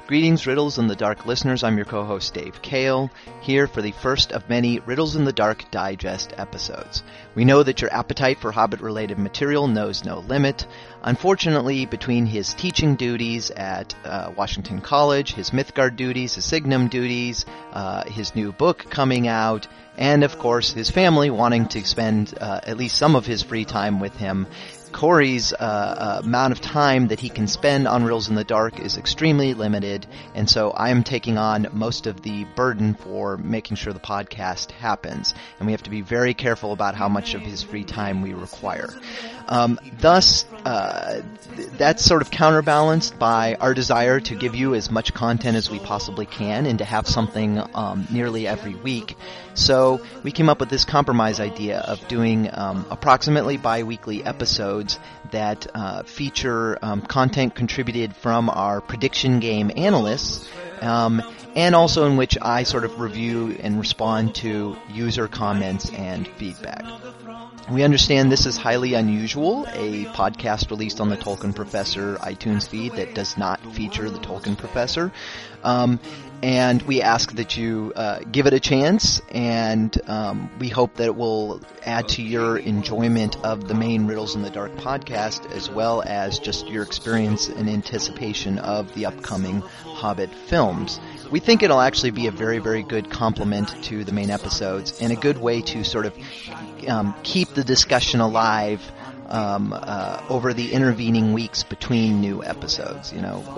Greetings, Riddles in the Dark listeners. I'm your co-host Dave Kale, here for the first of many Riddles in the Dark Digest episodes. We know that your appetite for Hobbit-related material knows no limit. Unfortunately, between his teaching duties at Washington College, his Mythgard duties, his Signum duties, his new book coming out, and of course his family wanting to spend at least some of his free time with him, Corey's amount of time that he can spend on Riddles in the Dark is extremely limited, and so I am taking on most of the burden for making sure the podcast happens, and we have to be very careful about how much of his free time we require. Thus, that's sort of counterbalanced by our desire to give you as much content as we possibly can and to have something nearly every week. So we came up with this compromise idea of doing approximately bi-weekly episodes that feature content contributed from our prediction game analysts, and also in which I sort of review and respond to user comments and feedback. We understand this is highly unusual, a podcast released on the Tolkien Professor iTunes feed that does not feature the Tolkien Professor. And we ask that you give it a chance, and we hope that it will add to your enjoyment of the main Riddles in the Dark podcast, as well as just your experience and anticipation of the upcoming Hobbit films. We think it'll actually be a very, very good complement to the main episodes, and a good way to sort of keep the discussion alive over the intervening weeks between new episodes.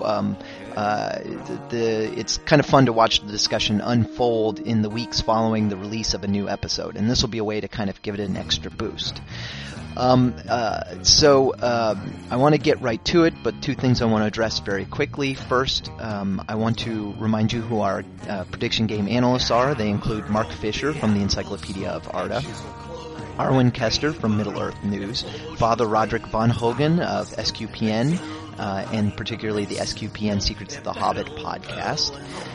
It's kind of fun to watch the discussion unfold in the weeks following the release of a new episode, and this will be a way to kind of give it an extra boost. So I want to get right to it, but two things I want to address very quickly. First, I want to remind you who our prediction game analysts are. They include Mark Fisher from the Encyclopedia of Arda, Arwen Kester from Middle-earth News, Father Roderick Von Hogan of SQPN, and particularly the SQPN Secrets of the Hobbit podcast,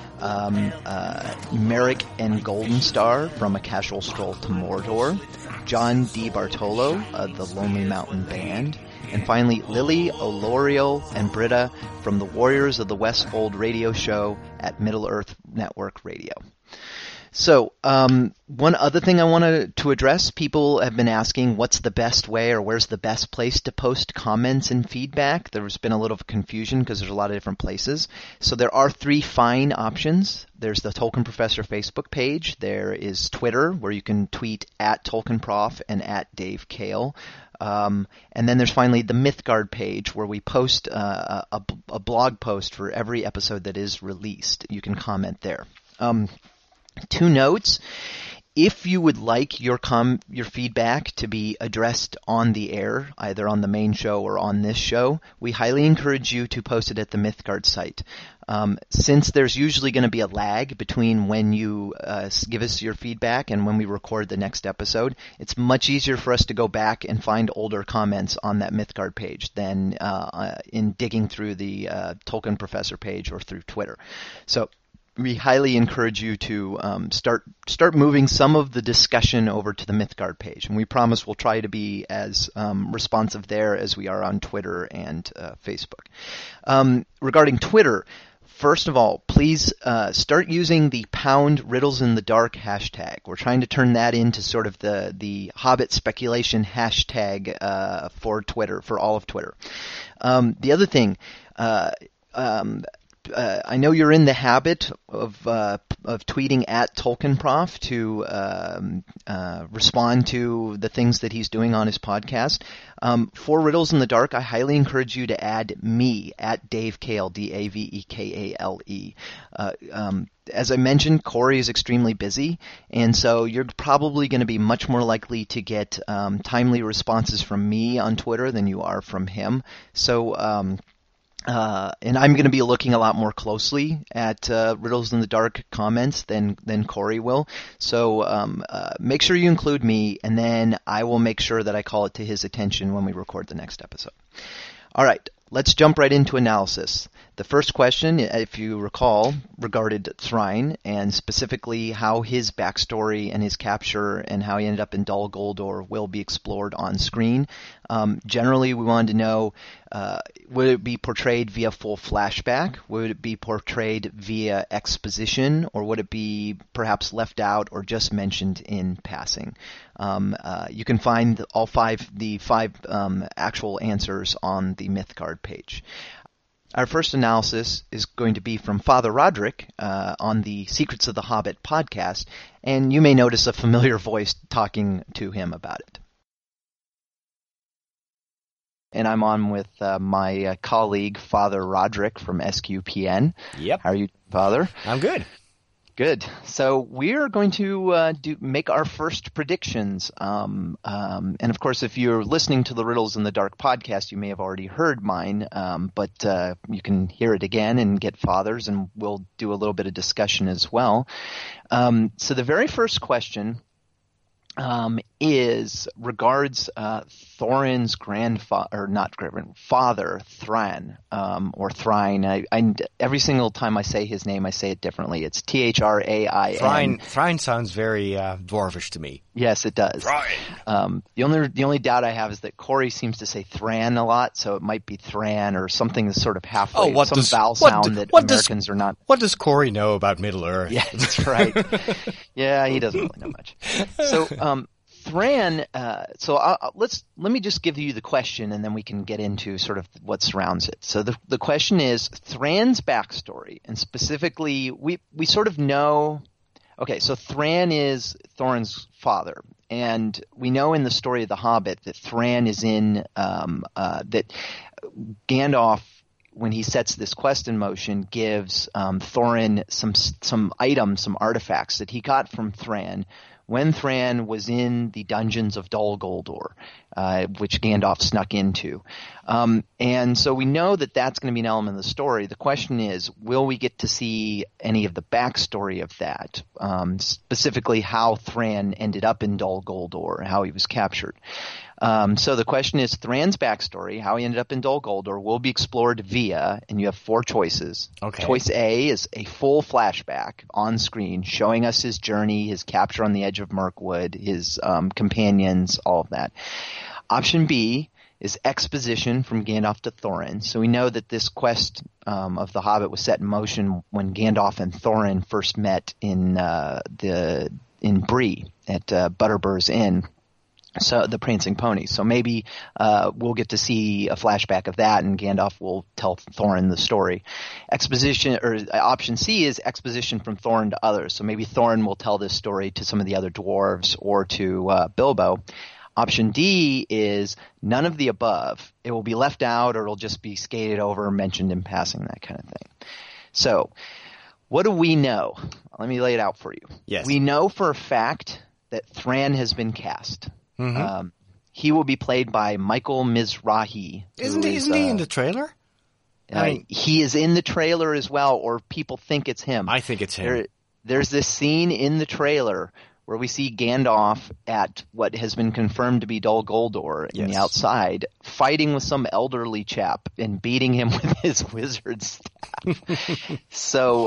Merrick and Golden Star from A Casual Stroll to Mordor, John D. Bartolo of the Lonely Mountain Band, and finally Lily, Oloriel, and Britta from the Warriors of the Westfold radio show at Middle-earth Network Radio. So, one other thing I wanted to address, people have been asking what's the best way or where's the best place to post comments and feedback. There's been a little confusion because there's a lot of different places. So there are three fine options. There's the Tolkien Professor Facebook page. There is Twitter, where you can tweet at TolkienProf and at Dave Kale. And then there's finally the Mythgard page, where we post a blog post for every episode that is released. You can comment there. Two notes. If you would like your feedback to be addressed on the air, either on the main show or on this show, we highly encourage you to post it at the Mythgard site. Since there's usually going to be a lag between when you give us your feedback and when we record the next episode, it's much easier for us to go back and find older comments on that Mythgard page than in digging through the Tolkien Professor page or through Twitter. So we highly encourage you to start moving some of the discussion over to the Mythgard page, and we promise we'll try to be as responsive there as we are on Twitter and Facebook. Regarding Twitter, first of all, please start using the #RiddlesInTheDark hashtag. We're trying to turn that into sort of the Hobbit speculation hashtag for Twitter, for all of Twitter. The other thing, I know you're in the habit of tweeting at TolkienProf to respond to the things that he's doing on his podcast. For Riddles in the Dark, I highly encourage you to add me at Dave Kale, DAVEKALE. As I mentioned, Corey is extremely busy, and so you're probably going to be much more likely to get timely responses from me on Twitter than you are from him. So and I'm going to be looking a lot more closely at Riddles in the Dark comments than Corey will. So make sure you include me, and then I will make sure that I call it to his attention when we record the next episode. All right, let's jump right into analysis. The first question, if you recall, regarded Thrain, and specifically how his backstory and his capture and how he ended up in Dol Guldur will be explored on screen. Generally, we wanted to know, would it be portrayed via full flashback? Would it be portrayed via exposition? Or would it be perhaps left out or just mentioned in passing? You can find the five actual answers on the Mythgard page. Our first analysis is going to be from Father Roderick on the Secrets of the Hobbit podcast, and you may notice a familiar voice talking to him about it. And I'm on with my colleague, Father Roderick from SQPN. Yep. How are you, Father? I'm good. Good. So we're going to make our first predictions. And of course, if you're listening to the Riddles in the Dark podcast, you may have already heard mine, but you can hear it again and get Father's, and we'll do a little bit of discussion as well. So the very first question regards Thorin's father, Thran, or Thrain. I every single time I say his name, I say it differently. It's Thrain. Thrain sounds very dwarvish to me. Yes, it does. The only doubt I have is that Corey seems to say Thran a lot, so it might be Thran or something that's sort of halfway. Vowel sound that Americans are not. What does Corey know about Middle Earth? Yeah, that's right. Yeah, he doesn't really know much. So. Thran, let me just give you the question, and then we can get into sort of what surrounds it. So the question is Thran's backstory, and specifically, we sort of know. Okay, so Thran is Thorin's father, and we know in the story of the Hobbit that Thran is in that Gandalf, when he sets this quest in motion, gives Thorin some items, some artifacts that he got from Thran when Thran was in the dungeons of Dol Guldur, which Gandalf snuck into. And so we know that that's going to be an element of the story. The question is, will we get to see any of the backstory of that, specifically how Thran ended up in Dol Guldur, how he was captured? So the question is, Thran's backstory, how he ended up in Dol Guldur, will be explored via, and you have four choices. Okay. Choice A is a full flashback on screen showing us his journey, his capture on the edge of Mirkwood, his companions, all of that. Option B is exposition from Gandalf to Thorin. So we know that this quest of the Hobbit was set in motion when Gandalf and Thorin first met in Bree at Butterbur's Inn. So the Prancing Pony. So maybe we'll get to see a flashback of that, and Gandalf will tell Thorin the story. Exposition, or option C, is exposition from Thorin to others. So maybe Thorin will tell this story to some of the other dwarves or to Bilbo. Option D is none of the above. It will be left out, or it'll just be skated over, mentioned in passing, that kind of thing. So what do we know? Let me lay it out for you. Yes. We know for a fact that Thran has been cast. Mm-hmm. He will be played by Michael Mizrahi. Isn't he in the trailer? He is in the trailer as well, or people think it's him. I think it's him. There's this scene in the trailer where we see Gandalf at what has been confirmed to be Dol Guldur in the outside, fighting with some elderly chap and beating him with his wizard staff. So,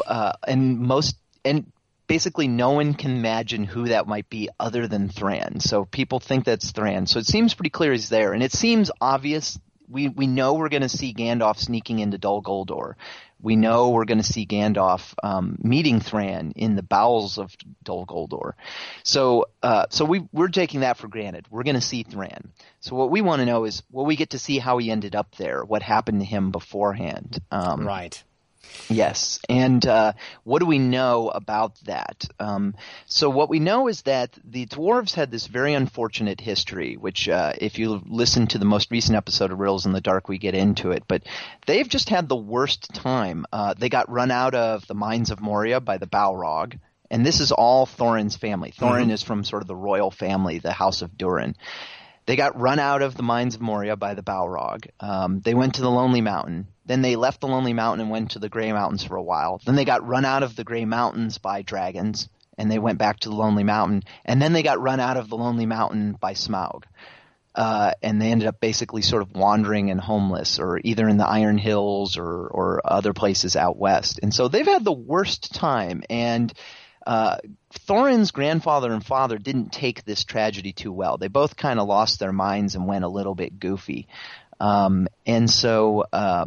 basically no one can imagine who that might be other than Thran. So people think that's Thran. So it seems pretty clear he's there. And it seems obvious. We know we're going to see Gandalf sneaking into Dol Guldur. We know we're going to see Gandalf meeting Thran in the bowels of Dol Guldur. So we're taking that for granted. We're going to see Thran. So what we want to know is, will we get to see how he ended up there? What happened to him beforehand? Right. Yes. And what do we know about that? So what we know is that the dwarves had this very unfortunate history, which if you listen to the most recent episode of Riddles in the Dark, we get into it. But they've just had the worst time. They got run out of the Mines of Moria by the Balrog. And this is all Thorin's family. Thorin is from sort of the royal family, the House of Durin. They got run out of the Mines of Moria by the Balrog. They went to the Lonely Mountain. Then they left the Lonely Mountain and went to the Grey Mountains for a while. Then they got run out of the Grey Mountains by dragons, and they went back to the Lonely Mountain. And then they got run out of the Lonely Mountain by Smaug. and they ended up basically sort of wandering and homeless, or either in the Iron Hills or other places out west. And so they've had the worst time. And Thorin's grandfather and father didn't take this tragedy too well. They both kind of lost their minds and went a little bit goofy. And so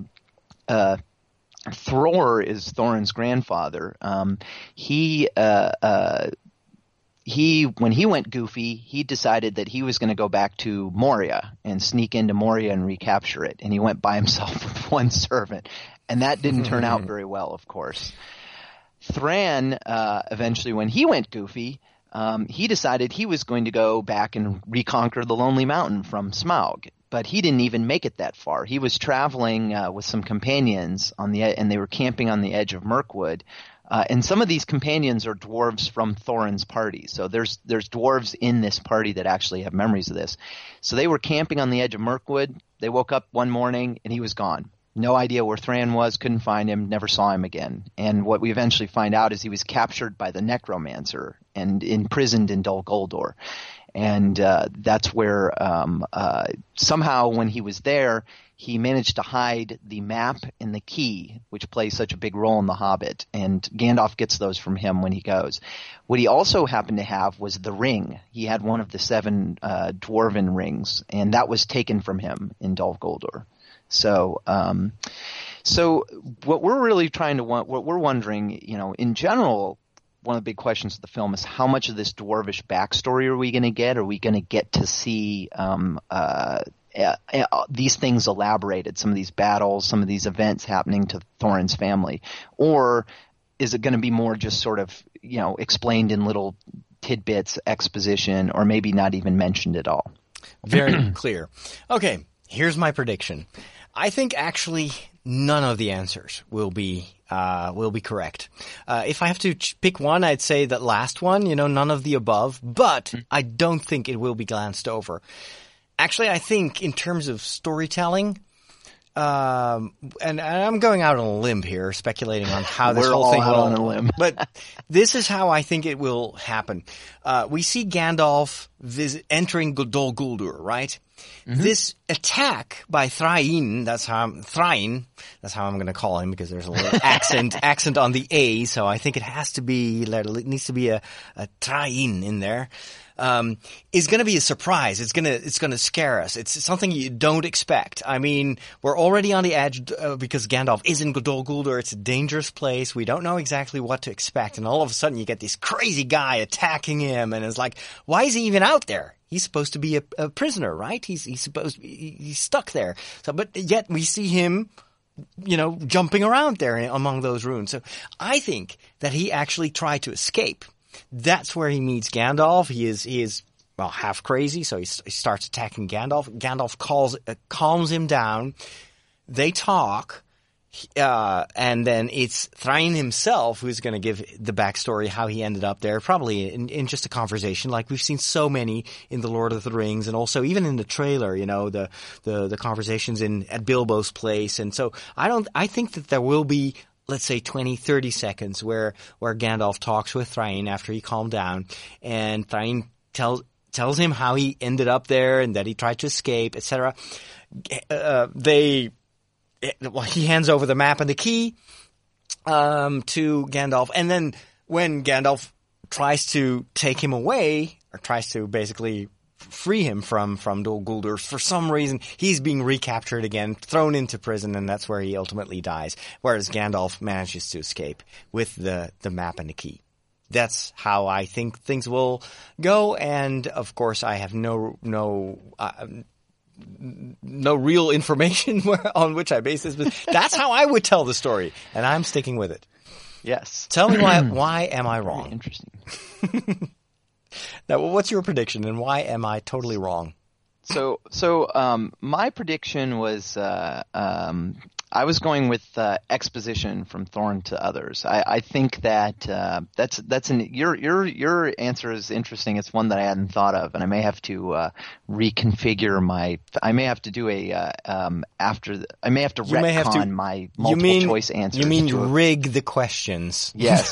Thror is Thorin's grandfather. When he went goofy, he decided that he was going to go back to Moria and sneak into Moria and recapture it. And he went by himself with one servant. And that didn't turn out very well, of course. Thran, eventually, when he went goofy, he decided he was going to go back and reconquer the Lonely Mountain from Smaug. But he didn't even make it that far. He was traveling with some companions and they were camping on the edge of Mirkwood. And some of these companions are dwarves from Thorin's party. So there's dwarves in this party that actually have memories of this. So they were camping on the edge of Mirkwood. They woke up one morning and he was gone. No idea where Thran was, couldn't find him, never saw him again. And what we eventually find out is he was captured by the Necromancer and imprisoned in Dol Guldur. And that's where somehow when he was there, he managed to hide the map and the key, which plays such a big role in The Hobbit. And Gandalf gets those from him when he goes. What he also happened to have was the ring. He had one of the 7 dwarven rings, and that was taken from him in Dol Guldur. So what we're really what we're wondering, in general, one of the big questions of the film is how much of this dwarvish backstory are we going to get? Are we going to get to see these things elaborated, some of these battles, some of these events happening to Thorin's family? Or is it going to be more just sort of, explained in little tidbits, exposition, or maybe not even mentioned at all? Very clear. Okay, here's my prediction. I think actually none of the answers will be correct. If I have to pick one, I'd say that last one, none of the above, but I don't think it will be glanced over. Actually, I think in terms of storytelling, and I'm going out on a limb here, speculating on how this whole thing will. On a limb. But this is how I think it will happen. We see Gandalf entering Dol Guldur, right? Mm-hmm. This attack by Thrain, that's how I'm going to call him because there's a little accent on the A, so I think it needs to be a Thrain in there. Is going to be a surprise. It's going to scare us. It's something you don't expect. I mean, we're already on the edge because Gandalf is in Dol Guldur. It's a dangerous place. We don't know exactly what to expect. And all of a sudden you get this crazy guy attacking him, and it's like, why is he even out there? He's supposed to be a prisoner, right? He's stuck there. So, but yet we see him, jumping around there among those ruins. So I think that he actually tried to escape. That's where he meets Gandalf. He is half crazy, so he starts attacking Gandalf. Gandalf calms him down. They talk, and then it's Thrain himself who's going to give the backstory, how he ended up there, probably in just a conversation like we've seen so many in The Lord of the Rings, and also even in the trailer, the conversations at Bilbo's place. And so I think that there will be, let's say 20, 30 seconds where Gandalf talks with Thrain after he calmed down, and Thrain tells him how he ended up there and that he tried to escape, etc. He hands over the map and the key to Gandalf, and then when Gandalf tries to take him away, or tries to basically free him from Dol Guldur, for some reason he's being recaptured again, thrown into prison, and that's where he ultimately dies, whereas Gandalf manages to escape with the map and the key. That's how I think things will go, and of course I have no real information on which I base this, but that's how I would tell the story, and I'm sticking with it. Yes. Tell me why am I wrong? Very interesting. Now, what's your prediction, and why am I totally wrong? So my prediction was I was going with exposition from Thorin to others. I think that your answer is interesting. It's one that I hadn't thought of, and I may have to reconfigure I may have to do retcon my multiple choice answers. You mean rig the questions? Yes,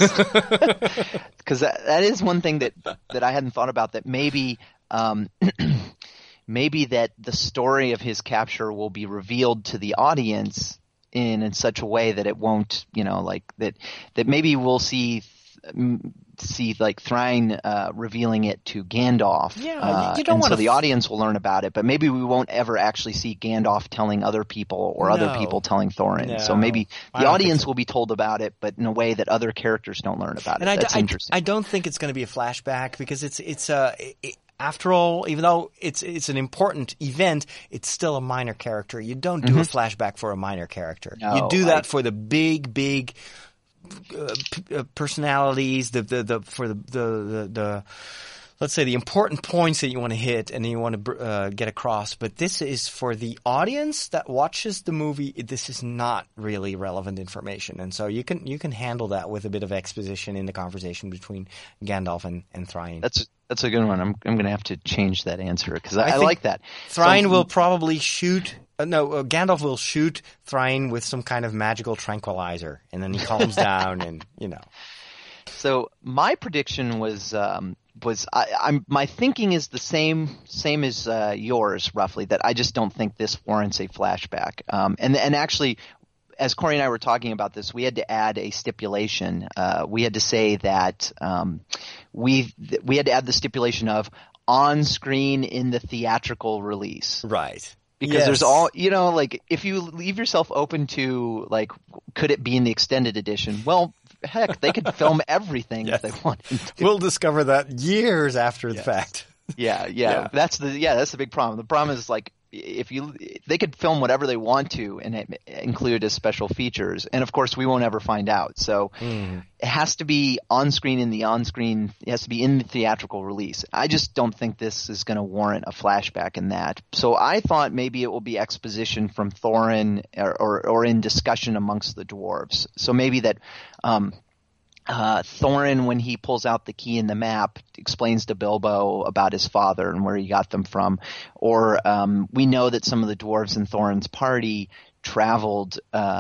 because that is one thing that I hadn't thought about. That maybe maybe that the story of his capture will be revealed to the audience in such a way that it won't, like that maybe we'll see like Thrain revealing it to Gandalf. Yeah, you don't want so the audience will learn about it, but maybe we won't ever actually see Gandalf telling other people or other people telling Thorin. No, so maybe the audience will be told about it, but in a way that other characters don't learn about it. That's interesting. I don't think it's going to be a flashback because after all, even though it's an important event, it's still a minor character. You don't do a flashback for a minor character. No, you do that for the big personalities, the let's say the important points that you want to hit and you want to get across. But this is for the audience that watches the movie. This is not really relevant information, and so you can handle that with a bit of exposition in the conversation between Gandalf and Thrain. That's a good one. I'm going to have to change that answer because I like that. Thrain will probably shoot. Gandalf will shoot Thrain with some kind of magical tranquilizer, and then he calms down, and So my prediction was my thinking is the same as yours roughly. That I just don't think this warrants a flashback. And actually, as Corey and I were talking about this, we had to add a stipulation. We had to say that we had to add the stipulation of on screen in the theatrical release. Right. Because there's all, like if you leave yourself open to like, could it be in the extended edition? Well, heck, they could film everything if they wanted to. We'll discover that years after the fact. Yeah. That's the big problem. The problem is like they could film whatever they want to and include it as special features, and of course we won't ever find out. So it has to be on screen it has to be in the theatrical release. I just don't think this is going to warrant a flashback in that. So I thought maybe it will be exposition from Thorin or in discussion amongst the dwarves. So maybe that Thorin, when he pulls out the key in the map, explains to Bilbo about his father and where he got them from. Or we know that some of the dwarves in Thorin's party were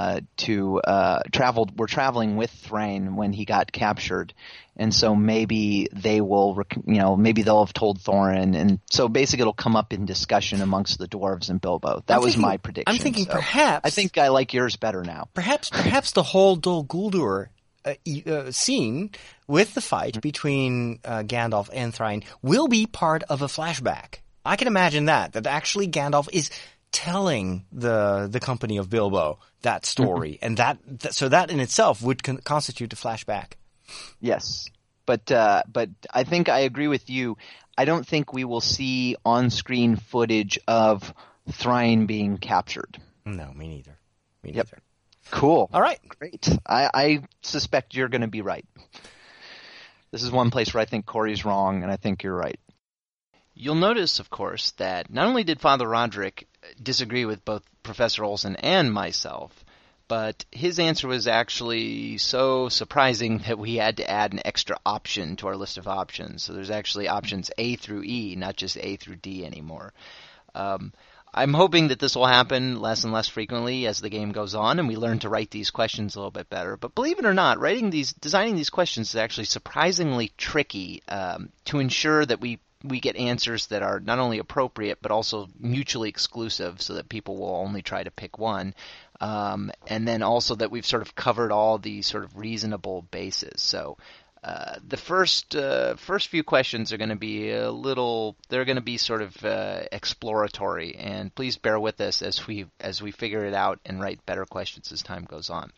traveling with Thrain when he got captured, and so maybe they will, maybe they'll have told Thorin, and so basically it'll come up in discussion amongst the dwarves and Bilbo. That was my prediction. I'm thinking perhaps I think I like yours better now. Perhaps the whole Dol Guldur scene with the fight between Gandalf and Thrain will be part of a flashback. I can imagine that actually Gandalf is telling the company of Bilbo that story, and that in itself would constitute a flashback. Yes, but I think I agree with you. I don't think we will see on-screen footage of Thrain being captured. No, me neither. Yep. Cool. All right. Great. I suspect you're going to be right. This is one place where I think Corey's wrong, and I think you're right. You'll notice, of course, that not only did Father Roderick disagree with both Professor Olsen and myself, but his answer was actually so surprising that we had to add an extra option to our list of options. So there's actually options A through E, not just A through D anymore. I'm hoping that this will happen less and less frequently as the game goes on and we learn to write these questions a little bit better. But believe it or not, designing these questions is actually surprisingly tricky to ensure that we get answers that are not only appropriate but also mutually exclusive so that people will only try to pick one. And then also that we've sort of covered all the sort of reasonable bases. So the first few questions are going to be they're going to be sort of exploratory, and please bear with us as we figure it out and write better questions as time goes on.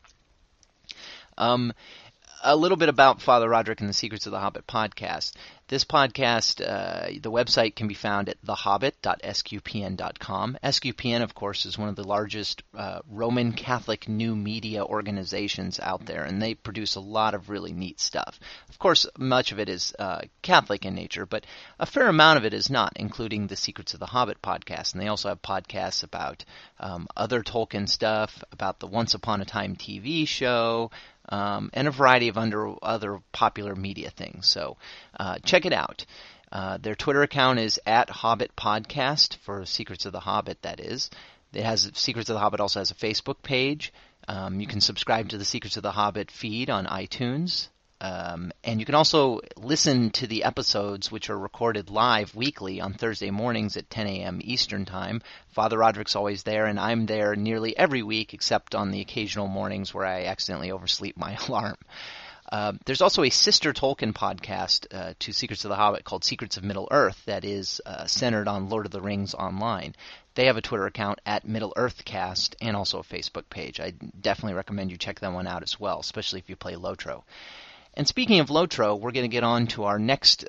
A little bit about Father Roderick and the Secrets of the Hobbit podcast. This podcast, the website can be found at thehobbit.sqpn.com. SQPN, of course, is one of the largest Roman Catholic new media organizations out there, and they produce a lot of really neat stuff. Of course, much of it is Catholic in nature, but a fair amount of it is not, including the Secrets of the Hobbit podcast. And they also have podcasts about other Tolkien stuff, about the Once Upon a Time TV show, and a variety of other popular media things. So check it out. Their Twitter account is @HobbitPodcast for Secrets of the Hobbit, that is. Secrets of the Hobbit also has a Facebook page. You can subscribe to the Secrets of the Hobbit feed on iTunes. And you can also listen to the episodes, which are recorded live weekly on Thursday mornings at 10 a.m. Eastern Time. Father Roderick's always there, and I'm there nearly every week, except on the occasional mornings where I accidentally oversleep my alarm. There's also a sister Tolkien podcast to Secrets of the Hobbit called Secrets of Middle-earth that is centered on Lord of the Rings online. They have a Twitter account at Middle-earthcast and also a Facebook page. I definitely recommend you check that one out as well, especially if you play Lotro. And speaking of Lotro, we're going to get on to our next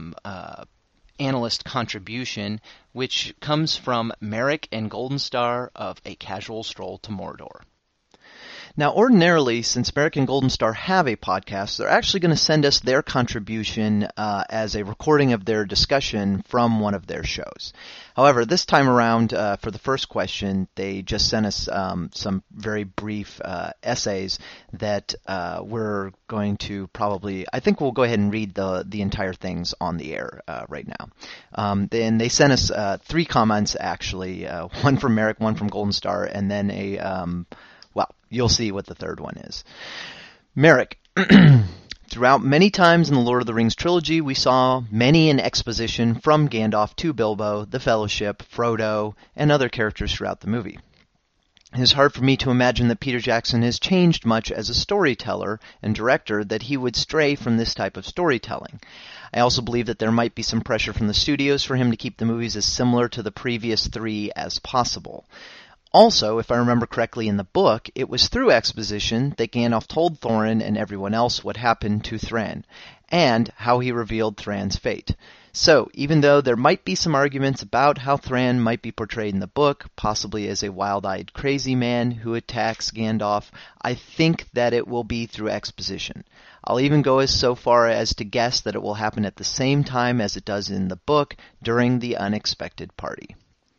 analyst contribution, which comes from Merrick and Golden Star of A Casual Stroll to Mordor. Now, ordinarily, since Merrick and Golden Star have a podcast, they're actually going to send us their contribution as a recording of their discussion from one of their shows. However, this time around, for the first question, they just sent us some very brief essays that we're going to probably, I think we'll go ahead and read the entire things on the air right now. Then they sent us 3 comments, actually, one from Merrick, one from Golden Star, and then well, you'll see what the third one is. Merrick, throughout many times in the Lord of the Rings trilogy, we saw many an exposition from Gandalf to Bilbo, the Fellowship, Frodo, and other characters throughout the movie. It is hard for me to imagine that Peter Jackson has changed much as a storyteller and director that he would stray from this type of storytelling. I also believe that there might be some pressure from the studios for him to keep the movies as similar to the previous 3 as possible. Also, if I remember correctly in the book, it was through exposition that Gandalf told Thorin and everyone else what happened to Thran, and how he revealed Thran's fate. So, even though there might be some arguments about how Thran might be portrayed in the book, possibly as a wild-eyed crazy man who attacks Gandalf, I think that it will be through exposition. I'll even go so far as to guess that it will happen at the same time as it does in the book, during the unexpected party.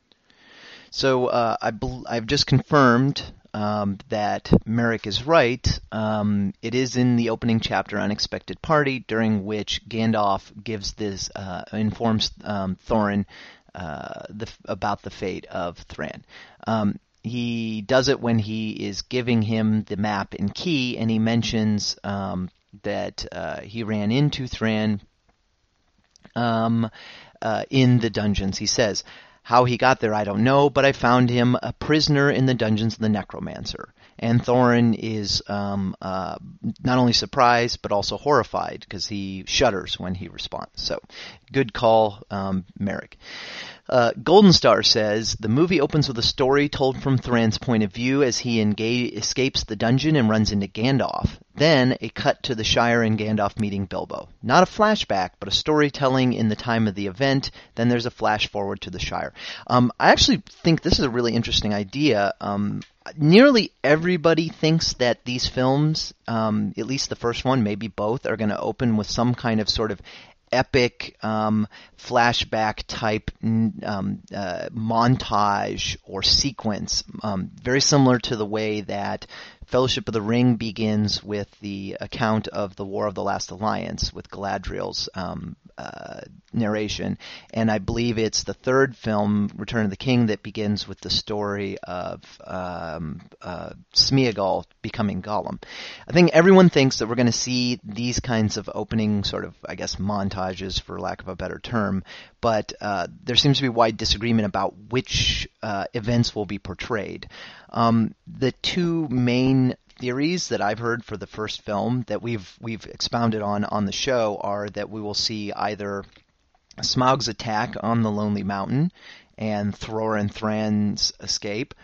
So I've just confirmed that Merrick is right. It is in the opening chapter, Unexpected Party, during which Gandalf gives this informs Thorin about the fate of Thran. He does it when he is giving him the map and key, and he mentions that he ran into Thran in the dungeons. He says, "How he got there, I don't know, but I found him a prisoner in the dungeons of the Necromancer." And Thorin is not only surprised, but also horrified, because he shudders when he responds. So, good call, Merrick. Golden Star says, the movie opens with a story told from Thran's point of view as he escapes the dungeon and runs into Gandalf. Then, a cut to the Shire and Gandalf meeting Bilbo. Not a flashback, but a storytelling in the time of the event. Then there's a flash forward to the Shire. I actually think this is a really interesting idea. Nearly everybody thinks that these films, at least the first one, maybe both, are going to open with some kind of sort of epic flashback type montage or sequence, very similar to the way that Fellowship of the Ring begins with the account of the War of the Last Alliance with Galadriel's narration, and I believe it's the third film, Return of the King, that begins with the story of Smeagol becoming Gollum. I think everyone thinks that we're going to see these kinds of opening sort of, I guess, montages, for lack of a better term, but there seems to be wide disagreement about which events will be portrayed. The 2 main theories that I've heard for the first film that we've expounded on the show are that we will see either Smaug's attack on the Lonely Mountain and Thror and Thran's escape,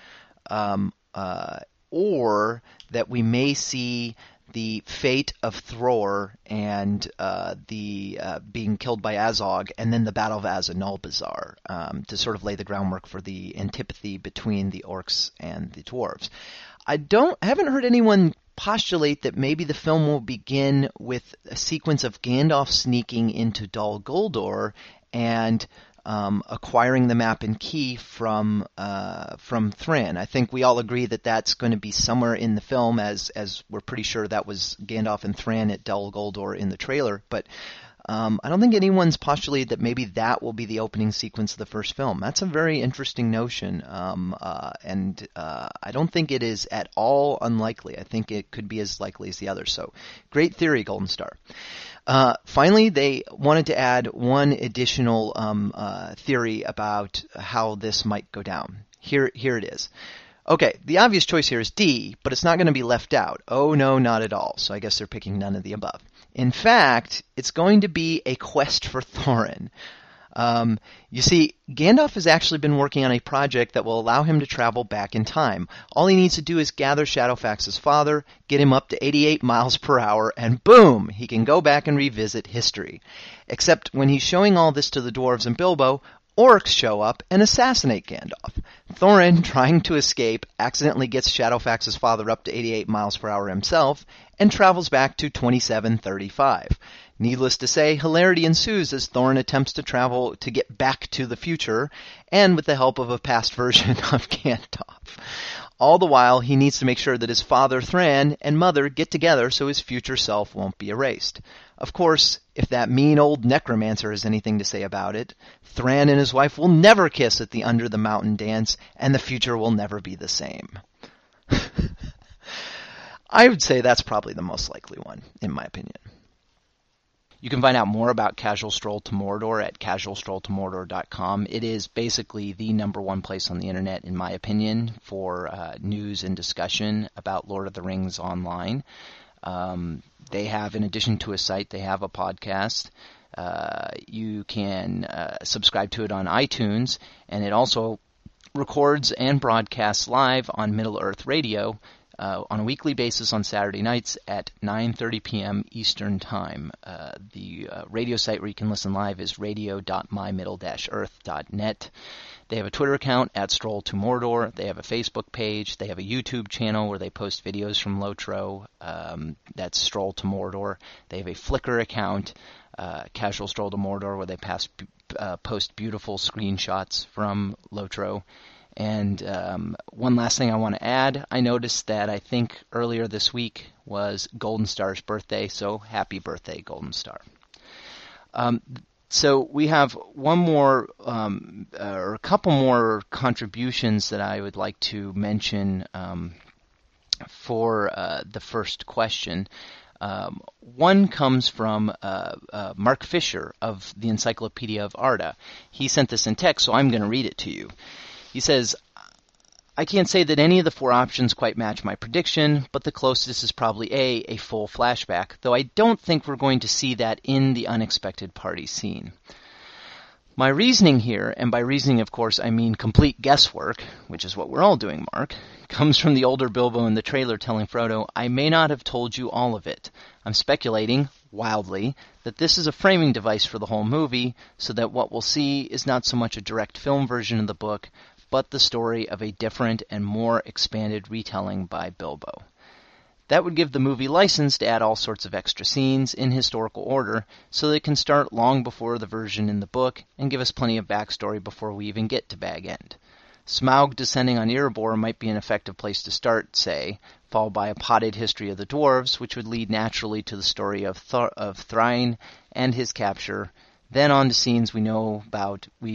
or that we may see the fate of Thror and the being killed by Azog, and then the Battle of Azanulbizar, to sort of lay the groundwork for the antipathy between the orcs and the dwarves. I haven't heard anyone postulate that maybe the film will begin with a sequence of Gandalf sneaking into Dol Guldur and acquiring the map and key from Thran. I think we all agree that that's going to be somewhere in the film, as we're pretty sure that was Gandalf and Thran at Dol Guldur in the trailer. But I don't think anyone's postulated that maybe that will be the opening sequence of the first film. That's a very interesting notion, and I don't think it is at all unlikely. I think it could be as likely as the others. So, great theory, Golden Star. Finally, they wanted to add one additional theory about how this might go down. Here it is. Okay, the obvious choice here is D, but it's not going to be left out. Oh, no, not at all. So I guess they're picking none of the above. In fact, it's going to be a quest for Thorin. You see, Gandalf has actually been working on a project that will allow him to travel back in time. All he needs to do is gather Shadowfax's father, get him up to 88 miles per hour, and boom, he can go back and revisit history. Except when he's showing all this to the dwarves and Bilbo, orcs show up and assassinate Gandalf. Thorin, trying to escape, accidentally gets Shadowfax's father up to 88 miles per hour himself and travels back to 2735. Needless to say, hilarity ensues as Thorin attempts to travel to get back to the future, and with the help of a past version of Gandalf. All the while, he needs to make sure that his father Thran and mother get together so his future self won't be erased. Of course, if that mean old necromancer has anything to say about it, Thran and his wife will never kiss at the Under the Mountain dance, and the future will never be the same. I would say that's probably the most likely one, in my opinion. You can find out more about Casual Stroll to Mordor at casualstrolltomordor.com. It is basically the number one place on the internet, in my opinion, for news and discussion about Lord of the Rings online. They have, in addition to a site, they have a podcast. You can subscribe to it on iTunes, and it also records and broadcasts live on Middle Earth Radio on a weekly basis on Saturday nights at 9:30 p.m. Eastern Time. The radio site where you can listen live is radio.mymiddle-earth.net. They have a Twitter account at Stroll to Mordor. They have a Facebook page. They have a YouTube channel where they post videos from Lotro. That's Stroll to Mordor. They have a Flickr account, Casual Stroll to Mordor, where they post beautiful screenshots from Lotro. And one last thing I want to add, I noticed that I think earlier this week was Golden Star's birthday, so happy birthday, Golden Star. So we have one more, or a couple more contributions that I would like to mention for the first question. One comes from Mark Fisher of the Encyclopedia of Arda. He sent this in text, so I'm going to read it to you. He says, I can't say that any of the four options quite match my prediction, but the closest is probably a full flashback, though I don't think we're going to see that in the unexpected party scene. My reasoning here, and by reasoning, of course, I mean complete guesswork, which is what we're all doing, Mark, comes from the older Bilbo in the trailer telling Frodo, I may not have told you all of it. I'm speculating, wildly, that this is a framing device for the whole movie, so that what we'll see is not so much a direct film version of the book, but the story of a different and more expanded retelling by Bilbo. That would give the movie license to add all sorts of extra scenes in historical order, so they can start long before the version in the book and give us plenty of backstory before we even get to Bag End. Smaug descending on Erebor might be an effective place to start, say, followed by a potted history of the dwarves, which would lead naturally to the story of Thrain and his capture, then on to scenes we know about with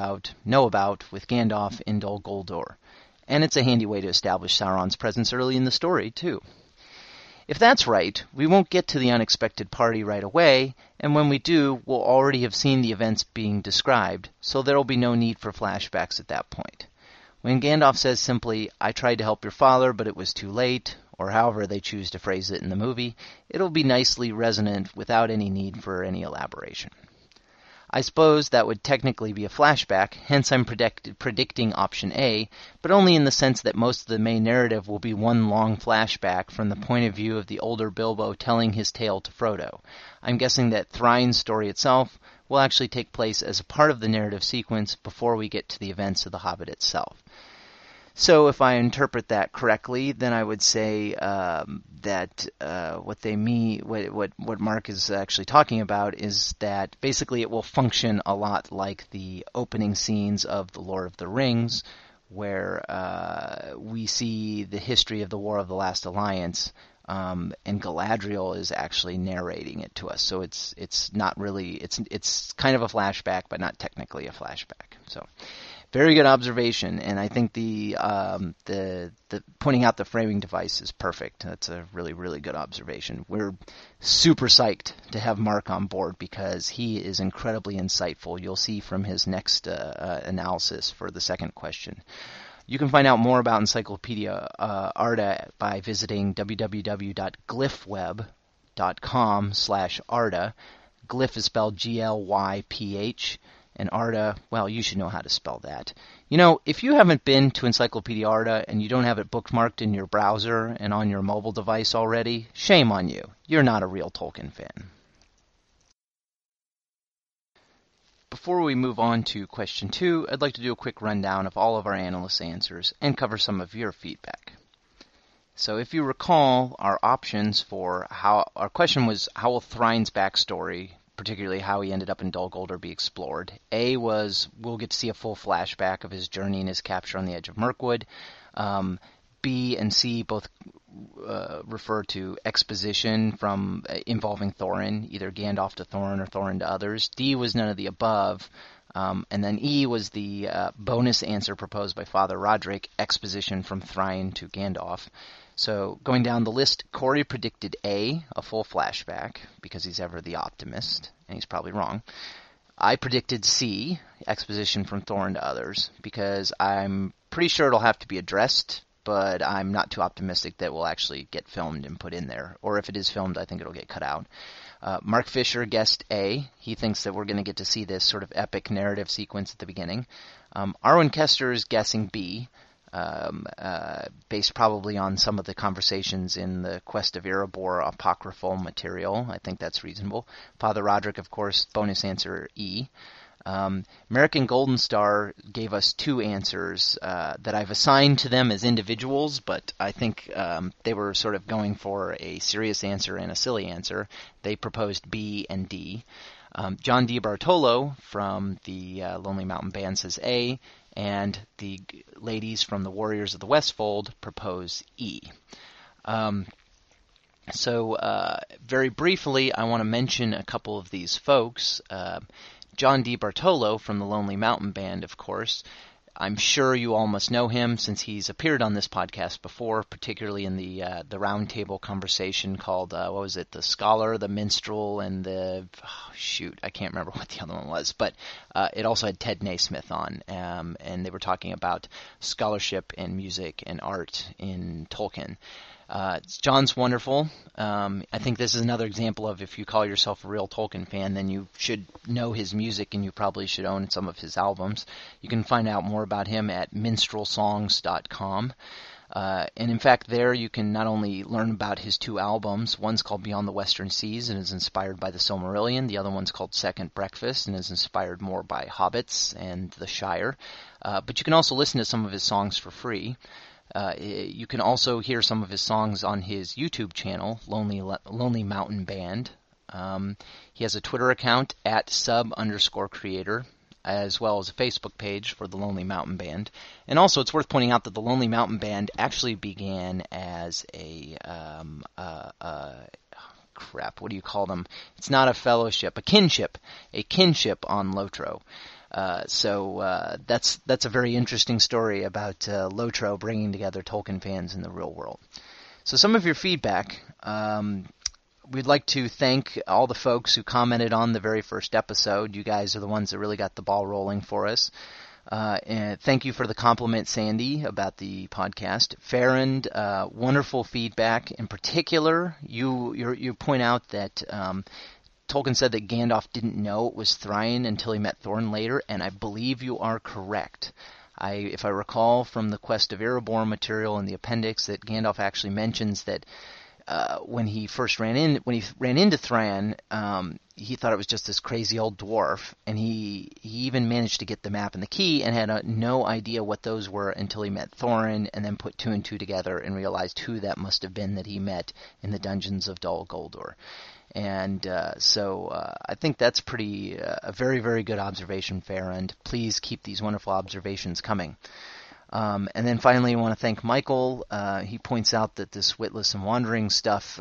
Gandalf in Dol Guldur. And it's a handy way to establish Sauron's presence early in the story, too. If that's right, we won't get to the unexpected party right away, and when we do, we'll already have seen the events being described, so there'll be no need for flashbacks at that point. When Gandalf says simply, I tried to help your father, but it was too late, or however they choose to phrase it in the movie, it'll be nicely resonant without any need for any elaboration. I suppose that would technically be a flashback, hence I'm predicting option A, but only in the sense that most of the main narrative will be one long flashback from the point of view of the older Bilbo telling his tale to Frodo. I'm guessing that Thrain's story itself will actually take place as a part of the narrative sequence before we get to the events of The Hobbit itself. So if I interpret that correctly, then I would say that what they mean, what Mark is actually talking about is that basically it will function a lot like the opening scenes of The Lord of the Rings, where we see the history of the War of the Last Alliance and Galadriel is actually narrating it to us. So it's not really it's kind of a flashback, but not technically a flashback. So very good observation, and I think the pointing out the framing device is perfect. That's a really, really good observation. We're super psyched to have Mark on board because he is incredibly insightful. You'll see from his next analysis for the second question. You can find out more about Encyclopedia Arda by visiting www.glyphweb.com/Arda. Glyph is spelled Glyph, and Arda, well, you should know how to spell that. You know, if you haven't been to Encyclopedia Arda and you don't have it bookmarked in your browser and on your mobile device already, shame on you. You're not a real Tolkien fan. Before we move on to question 2, I'd like to do a quick rundown of all of our analysts' answers and cover some of your feedback. So if you recall, our options for our question was, how will Thrain's backstory, particularly how he ended up in Dol Guldur, be explored? A was, we'll get to see a full flashback of his journey and his capture on the edge of Mirkwood. B and C both refer to exposition from involving Thorin, either Gandalf to Thorin or Thorin to others. D was none of the above. And then E was the bonus answer proposed by Father Roderick, exposition from Thrain to Gandalf. So going down the list, Corey predicted A, a full flashback, because he's ever the optimist, and he's probably wrong. I predicted C, exposition from Thorin to others, because I'm pretty sure it'll have to be addressed, but I'm not too optimistic that it will actually get filmed and put in there. Or if it is filmed, I think it'll get cut out. Mark Fisher guessed A. He thinks that we're going to get to see this sort of epic narrative sequence at the beginning. Arwen Kester is guessing B, based probably on some of the conversations in the Quest of Erebor apocryphal material. I think that's reasonable. Father Roderick, of course, bonus answer E. American Golden Star gave us 2 answers that I've assigned to them as individuals, but I think they were sort of going for a serious answer and a silly answer. They proposed B and D. John DiBartolo from the Lonely Mountain Band says A, and the ladies from the Warriors of the Westfold propose E. So very briefly, I want to mention a couple of these folks. John DiBartolo from the Lonely Mountain Band, of course. I'm sure you all must know him since he's appeared on this podcast before, particularly in the roundtable conversation called, The Scholar, the Minstrel, and I can't remember what the other one was, but it also had Ted Naismith on, and they were talking about scholarship and music and art in Tolkien. John's wonderful. I think this is another example of if you call yourself a real Tolkien fan, then you should know his music and you probably should own some of his albums. You can find out more about him at minstrelsongs.com. And in fact, there you can not only learn about his 2 albums. One's called Beyond the Western Seas and is inspired by the Silmarillion. The other one's called Second Breakfast and is inspired more by hobbits and the Shire. But you can also listen to some of his songs for free. You can also hear some of his songs on his YouTube channel, Lonely Mountain Band. He has a Twitter account at @sub_creator, as well as a Facebook page for the Lonely Mountain Band. And also, it's worth pointing out that the Lonely Mountain Band actually began as what do you call them? It's not a fellowship, a kinship on Lotro. So that's a very interesting story about Lotro bringing together Tolkien fans in the real world. So some of your feedback, we'd like to thank all the folks who commented on the very first episode. You guys are the ones that really got the ball rolling for us. And thank you for the compliment, Sandy, about the podcast. Farron, wonderful feedback. In particular, you point out that Tolkien said that Gandalf didn't know it was Thrain until he met Thorin later, and I believe you are correct. If I recall from the Quest of Erebor material in the appendix, that Gandalf actually mentions that when he ran into Thrain, he thought it was just this crazy old dwarf, and he even managed to get the map and the key and had no idea what those were until he met Thorin, and then put 2 and 2 together and realized who that must have been that he met in the dungeons of Dol Guldur. And so I think that's a very, very good observation, Farron. Please keep these wonderful observations coming. And then finally, I want to thank Michael. He points out that this witless and wandering stuff,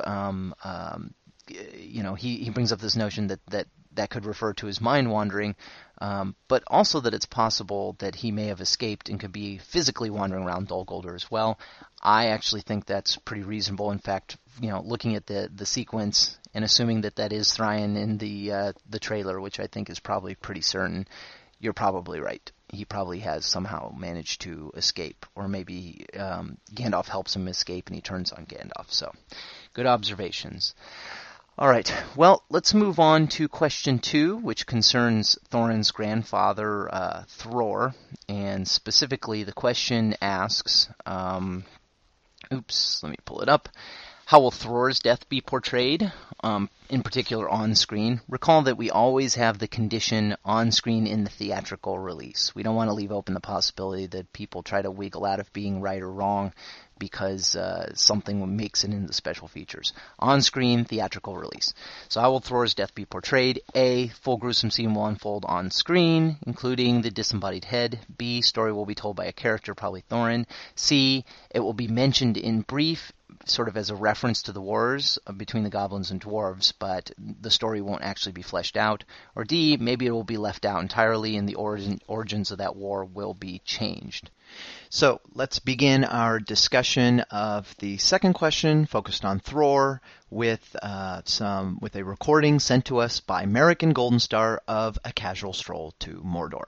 he brings up this notion that could refer to his mind wandering, but also that it's possible that he may have escaped and could be physically wandering around Dol Guldur as well. I actually think that's pretty reasonable. In fact, looking at the sequence and assuming that is Thrain in the trailer, which I think is probably pretty certain, you're probably right. He probably has somehow managed to escape, or maybe Gandalf helps him escape and he turns on Gandalf. So, good observations. All right, well, let's move on to question 2, which concerns Thorin's grandfather, Thror, and specifically the question asks, let me pull it up. How will Thror's death be portrayed, in particular on screen? Recall that we always have the condition on screen in the theatrical release. We don't want to leave open the possibility that people try to wiggle out of being right or wrong because something makes it in the special features. On screen, theatrical release. So how will Thror's death be portrayed? A, full gruesome scene will unfold on screen, including the disembodied head. B, story will be told by a character, probably Thorin. C, it will be mentioned in brief, sort of as a reference to the wars between the goblins and dwarves, but the story won't actually be fleshed out. Or D, maybe it will be left out entirely and the origins of that war will be changed. So let's begin our discussion of the second question, focused on Thror, with a recording sent to us by Merrick and Golden Star of A Casual Stroll to Mordor.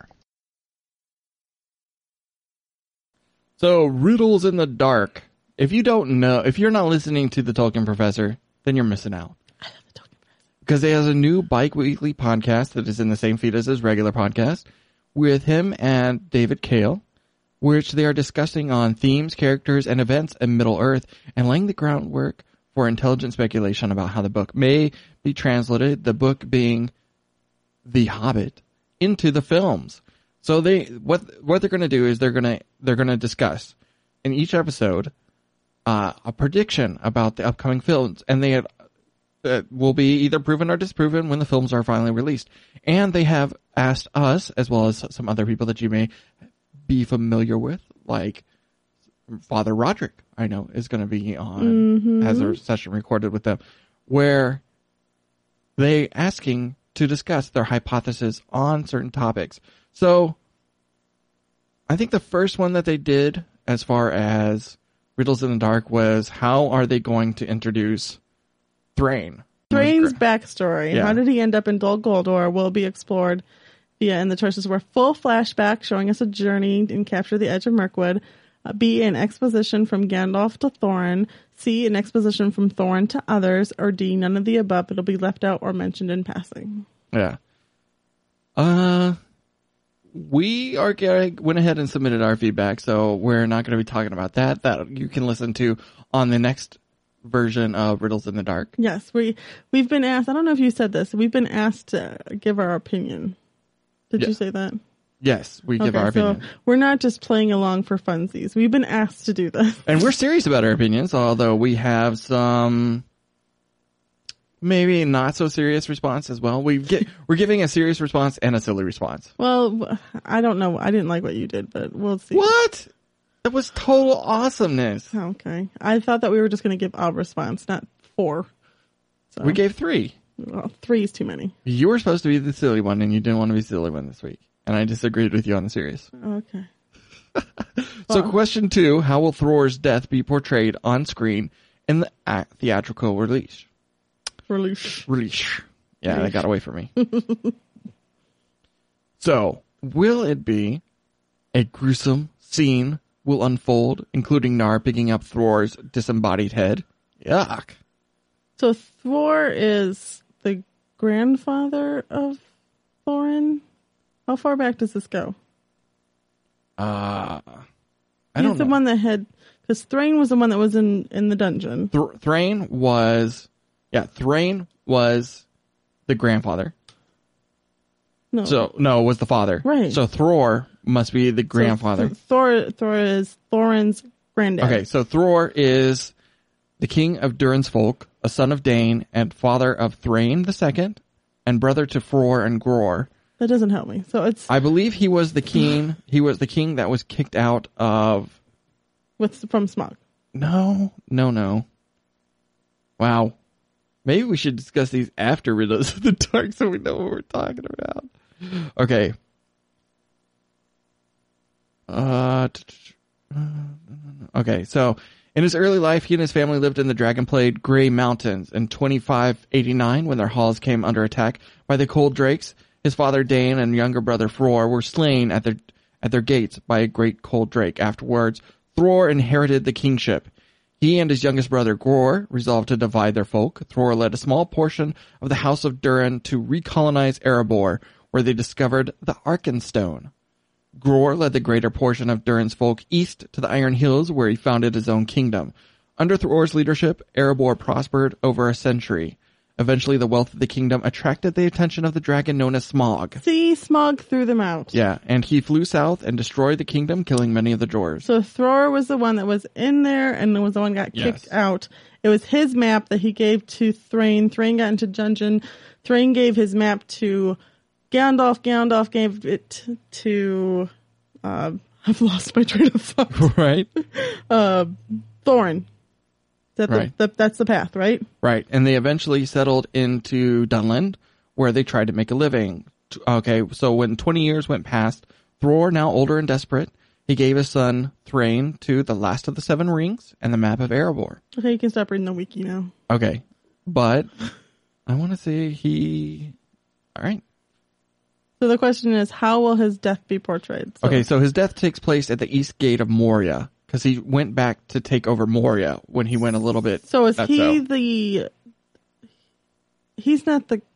So, Riddles in the Dark. If you don't know, if you're not listening to the Tolkien Professor, then you're missing out. I love the Tolkien Professor. Because he has a new bi-weekly podcast that is in the same feed as his regular podcast with him and David Cale, which they are discussing on themes, characters, and events in Middle-earth and laying the groundwork for intelligent speculation about how the book may be translated, the book being The Hobbit, into the films. So what they're going to do is they're going to discuss in each episode a prediction about the upcoming films, and they will be either proven or disproven when the films are finally released. And they have asked us, as well as some other people that you may be familiar with, like Father Roderick, I know, is going to be on, has a session recorded with them, where they asking to discuss their hypothesis on certain topics. So, I think the first one that they did, as far as Riddles in the Dark, was how are they going to introduce Thrain? Thrain's backstory. Yeah. How did he end up in Dol Guldur will be explored via, and the choices were full flashback showing us a journey and capture the edge of Mirkwood. B, an exposition from Gandalf to Thorin. C, an exposition from Thorin to others. Or D, none of the above. It'll be left out or mentioned in passing. Yeah. We went ahead and submitted our feedback, so we're not going to be talking about that. That you can listen to on the next version of Riddles in the Dark. Yes, we've been asked. I don't know if you said this. We've been asked to give our opinion. Did you say that? Yes, we give our opinion. So we're not just playing along for funsies. We've been asked to do this. And we're serious about our opinions, although we have some maybe not so serious response as well. We're giving a serious response and a silly response. Well, I don't know. I didn't like what you did, but we'll see. What? That was total awesomeness. Okay. I thought that we were just going to give a response, not 4. So, We gave 3. Well, 3 is too many. You were supposed to be the silly one, and you didn't want to be the silly one this week. And I disagreed with you on the serious. Okay. So question 2, how will Thror's death be portrayed on screen in the theatrical release? Release. Yeah, that got away from me. So, will it be a gruesome scene will unfold, including Nar picking up Thror's disembodied head? Yuck. So Thror is the grandfather of Thorin? How far back does this go? I He's don't know. the one that had, because Thrain was the one that was in the dungeon. Thrain was the grandfather. No. So, no, it was the father. Right. So Thror must be the grandfather. So Thor is Thorin's granddad. Okay, so Thror is the king of Durin's folk, a son of Dain, and father of Thrain II, and brother to Fror and Gror. That doesn't help me. So it's I believe he was the king. He was the king that was kicked out of. from Smaug. No. Wow. Maybe we should discuss these after Riddles of the Dark so we know what we're talking about. Okay. Okay, so in his early life, he and his family lived in the Dragonblade Grey Mountains. In 2589, when their halls came under attack by the Cold Drakes, his father Dane and younger brother Thror were slain at their gates by a great Cold Drake. Afterwards, Thror inherited the kingship. He and his youngest brother Gror resolved to divide their folk. Thror led a small portion of the House of Durin to recolonize Erebor, where they discovered the Arkenstone. Gror led the greater portion of Durin's folk east to the Iron Hills, where he founded his own kingdom. Under Thror's leadership, Erebor prospered over a century. Eventually, the wealth of the kingdom attracted the attention of the dragon known as Smaug. See, Smaug threw them out. Yeah, and he flew south and destroyed the kingdom, killing many of the dwarves. So Thror was the one that was in there and was the one that got kicked out. It was his map that he gave to Thrain. Thrain got into dungeon. Thrain gave his map to Gandalf. Gandalf gave it to... I've lost my train of thought. Right. Thorin. Right. That's the path, right? Right. And they eventually settled into Dunland, where they tried to make a living. Okay, so when 20 years went past, Thror, now older and desperate, he gave his son Thrain to the last of the Seven Rings and the map of Erebor. Okay, you can stop reading the wiki now. Okay, but I want to say he... All right. So the question is, how will his death be portrayed? Okay, so his death takes place at the east gate of Moria, because he went back to take over Moria when he went a little bit. So is he the? He's not the.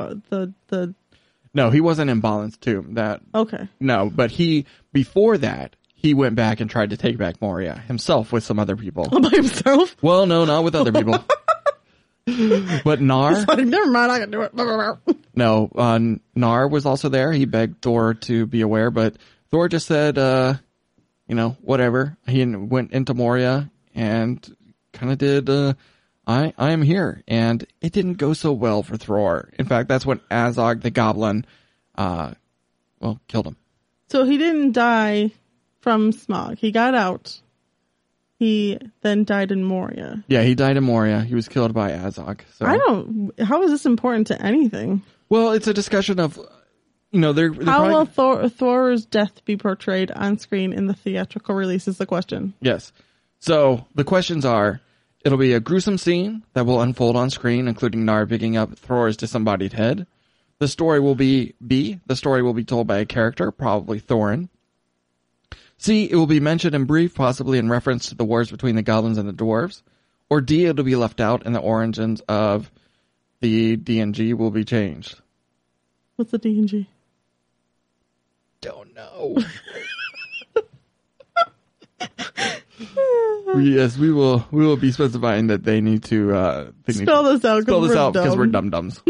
No, he wasn't in Balin's tomb. Okay. No, but before that, he went back and tried to take back Moria himself with some other people. All by himself? Well, no, not with other people. But Nar? Like, never mind, I can do it. No, Nar was also there. He begged Thor to be aware, but Thor just said, whatever. He went into Moria and kind of did, I am here. And it didn't go so well for Thor. In fact, that's when Azog the Goblin, killed him. So he didn't die from Smaug. He got out. He then died in Moria. Yeah, he died in Moria. He was killed by Azog. So. How is this important to anything? Well, it's a discussion of, how will Thor's death be portrayed on screen in the theatrical release is the question. Yes. So the questions are, it'll be a gruesome scene that will unfold on screen, including Nar picking up Thor's disembodied head. The story will be told by a character, probably Thorin. C, it will be mentioned in brief, possibly in reference to the wars between the goblins and the dwarves. Or D, it'll be left out and the origins of the D&G will be changed. What's the D&G? Don't know. Yes, we will be specifying that they need to spell this out because we're dum-dums.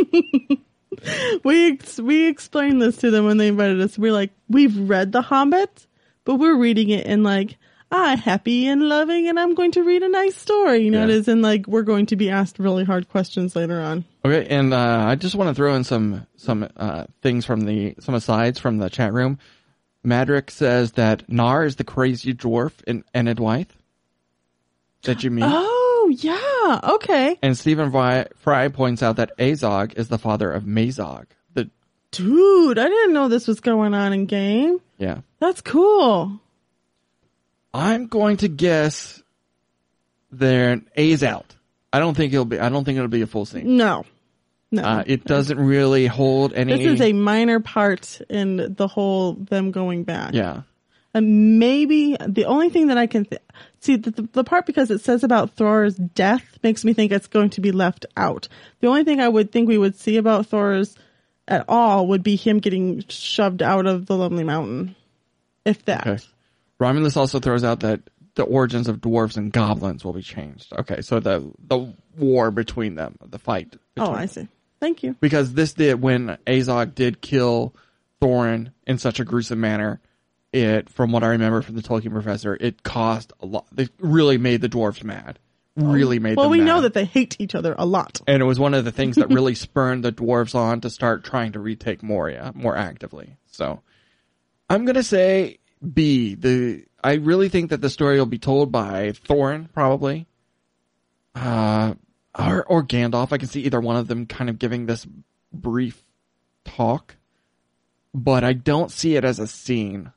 We explained this to them when they invited us. We're like, we've read The Hobbit, but we're reading it in happy and loving, and I'm going to read a nice story. It is in we're going to be asked really hard questions later on. Okay, and I just want to throw in some things from some asides from the chat room. Madrick says that Nar is the crazy dwarf in Enedwythe that you meet. Oh, yeah, okay. And Stephen Fry points out that Azog is the father of Mazog. Dude, I didn't know this was going on in game. Yeah. That's cool. I'm going to guess there A's out. I don't think it'll be a full scene. No. It doesn't really hold any. This is a minor part in the whole them going back. Yeah. And maybe the only thing that I can see the part because it says about Thor's death makes me think it's going to be left out. The only thing I would think we would see about Thor's at all would be him getting shoved out of the Lonely Mountain. If that. Okay. Romulus also throws out that the origins of dwarves and goblins will be changed. Okay, so the war between them, the fight. Oh, I see. Thank you. Because when Azog did kill Thorin in such a gruesome manner, from what I remember from the Tolkien professor, it caused a lot. It really made the dwarves mad. really made Well, them we mad. know that they hate each other a lot. And it was one of the things that really spurned the dwarves on to start trying to retake Moria more actively. So I'm going to say B. I really think that the story will be told by Thorin, probably. Or Gandalf. I can see either one of them kind of giving this brief talk. But I don't see it as a scene.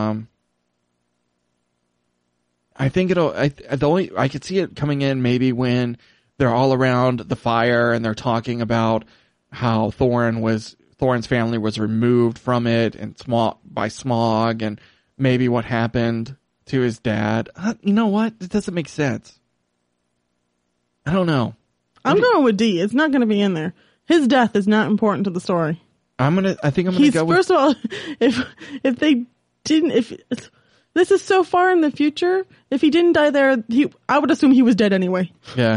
I think I could see it coming in maybe when they're all around the fire and they're talking about how Thorin's family was removed from it and by Smaug, and maybe what happened to his dad. You know what? It doesn't make sense. I don't know. I'm going with D. It's not going to be in there. His death is not important to the story. I think I'm gonna go with. First of all, if they didn't, if this is so far in the future, if he didn't die there, I would assume he was dead anyway. Yeah.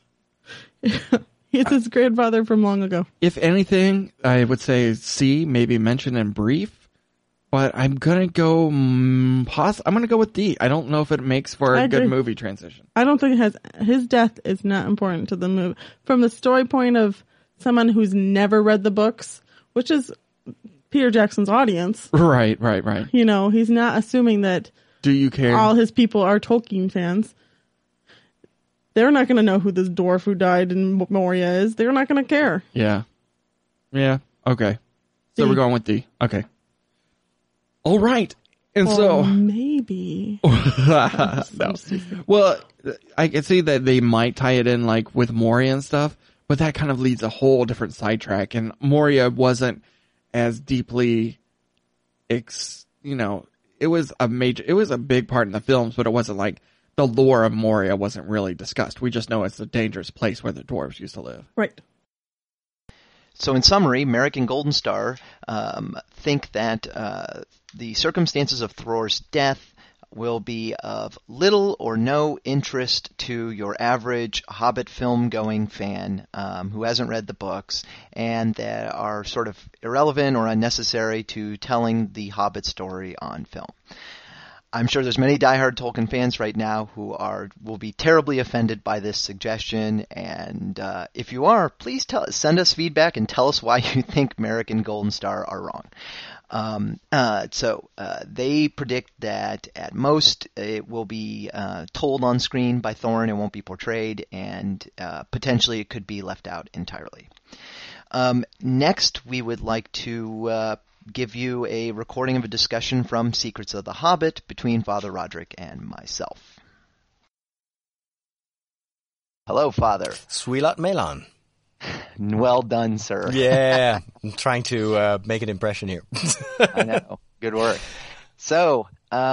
It's his grandfather from long ago. If anything, I would say C, maybe mentioned in brief, but I'm gonna go. I'm gonna go with D. I don't know if it makes for a good movie transition. I don't think his death is not important to the movie from the story point of someone who's never read the books, which is Peter Jackson's audience. Right. You know, he's not assuming that. Do you care? All his people are Tolkien fans. They're not going to know who this dwarf who died in Moria is. They're not going to care. Yeah. Okay. So we're going with D. Okay. All right. And so maybe. No. Well, I can see that they might tie it in like with Moria and stuff, but that kind of leads a whole different sidetrack. And Moria wasn't as deeply, it was a big part in the films, but it wasn't like the lore of Moria wasn't really discussed. We just know it's a dangerous place where the dwarves used to live. Right. So in summary, Merrick and Golden Star think that the circumstances of Thror's death will be of little or no interest to your average Hobbit film-going fan who hasn't read the books, and that are sort of irrelevant or unnecessary to telling the Hobbit story on film. I'm sure there's many diehard Tolkien fans right now who will be terribly offended by this suggestion, and if you are, please send us feedback and tell us why you think Merrick and Golden Star are wrong. So they predict that at most it will be told on screen by Thorin. It won't be portrayed, and potentially it could be left out entirely. Next, we would like to give you a recording of a discussion from Secrets of the Hobbit between Father Roderick and myself. Hello, Father. Swilat Melan. Well done, sir. Yeah, I'm trying to make an impression here. I know. Good work. So,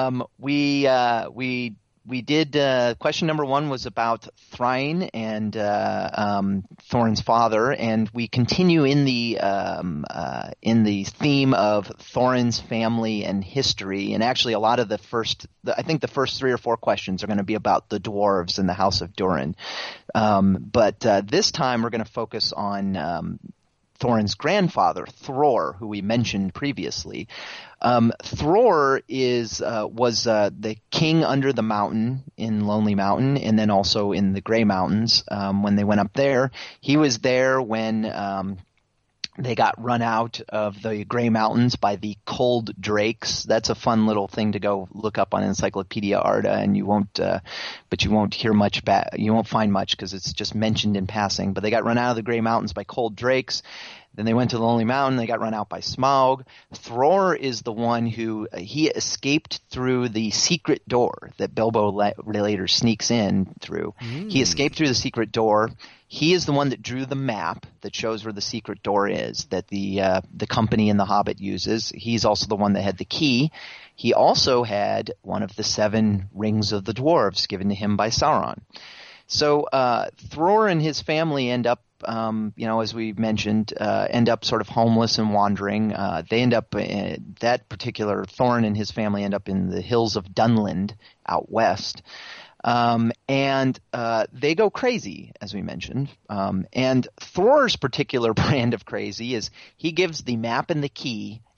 we did, question number 1 was about Thrain and Thorin's father, and we continue in the theme of Thorin's family and history, and actually a lot of I think the first 3 or 4 questions are going to be about the dwarves and the House of Durin. But this time we're going to focus on Thorin's grandfather, Thror, who we mentioned previously. Thror was the king under the mountain in Lonely Mountain, and then also in the Grey Mountains when they went up there. He was there when they got run out of the Grey Mountains by the Cold Drakes. That's a fun little thing to go look up on Encyclopedia Arda, and you won't hear much you won't find much because it's just mentioned in passing. But they got run out of the Grey Mountains by Cold Drakes. Then they went to the Lonely Mountain. They got run out by Smaug. Thror is the one who he escaped through the secret door that Bilbo later sneaks in through. He escaped through the secret door. He is the one that drew the map that shows where the secret door is that the company in The Hobbit uses. He's also the one that had the key. He also had one of the 7 rings of the dwarves given to him by Sauron. So Thror and his family end up, as we mentioned, end up sort of homeless and wandering. They end up, that particular Thorin and his family end up in the hills of Dunland out west. And they go crazy, as we mentioned. And Thror's particular brand of crazy is he gives the map and the key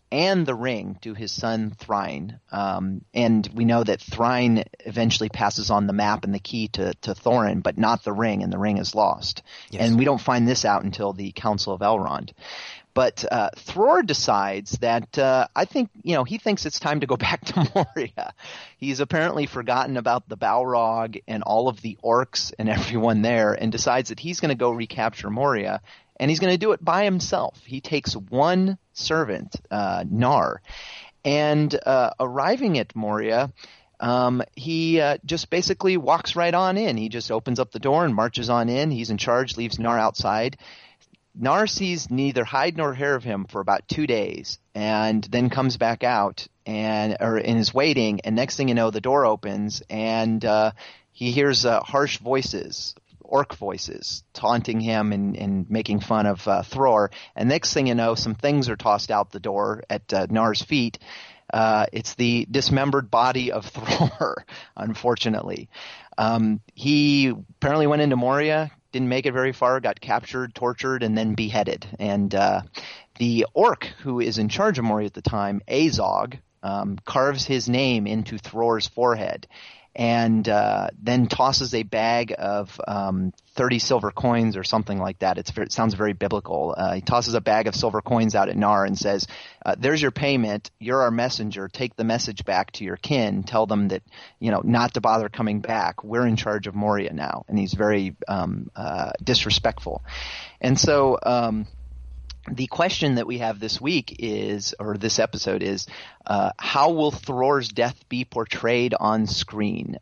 and the ring to his son Thrain. And we know that Thrain eventually passes on the map and the key to Thorin, but not the ring, and the ring is lost. Yes. And we don't find this out until the Council of Elrond. But Thror decides that I think, he thinks it's time to go back to Moria. He's apparently forgotten about the Balrog and all of the orcs and everyone there, and decides that he's going to go recapture Moria, and he's going to do it by himself. He takes one servant, Nar, and arriving at Moria, he just basically walks right on in. He just opens up the door and marches on in. He's in charge, leaves Nar outside. Nar sees neither hide nor hair of him for about 2 days, and then comes back out and is waiting. And next thing you know, the door opens, and he hears harsh voices, orc voices, taunting him and making fun of Thror. And next thing you know, some things are tossed out the door at Nar's feet. It's the dismembered body of Thror, unfortunately. He apparently went into Moria, didn't make it very far, got captured, tortured, and then beheaded. And the orc who is in charge of Moria at the time, Azog, carves his name into Thror's forehead, and then tosses a bag of 30 silver coins or something like that. It sounds very biblical. He tosses a bag of silver coins out at Nar and says, there's your payment. You're our messenger. Take the message back to your kin. Tell them that, not to bother coming back. We're in charge of Moria now. And he's very disrespectful. And so the question that we have this week this episode is, how will Thror's death be portrayed on screen?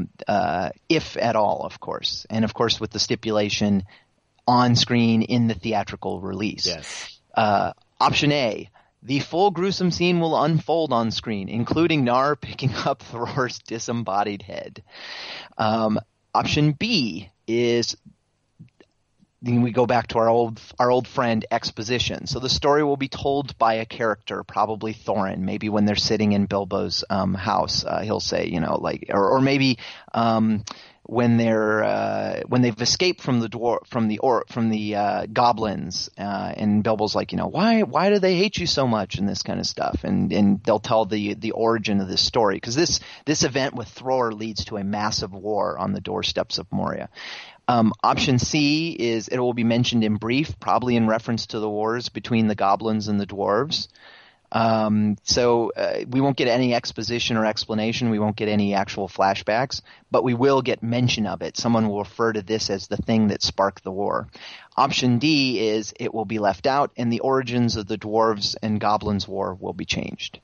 If at all, of course. And of course with the stipulation on screen in the theatrical release. Yes. Option A, the full gruesome scene will unfold on screen, including Nar picking up Thror's disembodied head. Option B is, then we go back to our old friend exposition. So the story will be told by a character, probably Thorin. Maybe when they're sitting in Bilbo's house, he'll say, or maybe when they've escaped from the goblins, and Bilbo's like, why do they hate you so much, and this kind of stuff, and they'll tell the origin of this story, because this event with Thror leads to a massive war on the doorsteps of Moria. Option C is it will be mentioned in brief, probably in reference to the wars between the goblins and the dwarves. So we won't get any exposition or explanation. We won't get any actual flashbacks, but we will get mention of it. Someone will refer to this as the thing that sparked the war. Option D is it will be left out, and the origins of the dwarves and goblins war will be changed.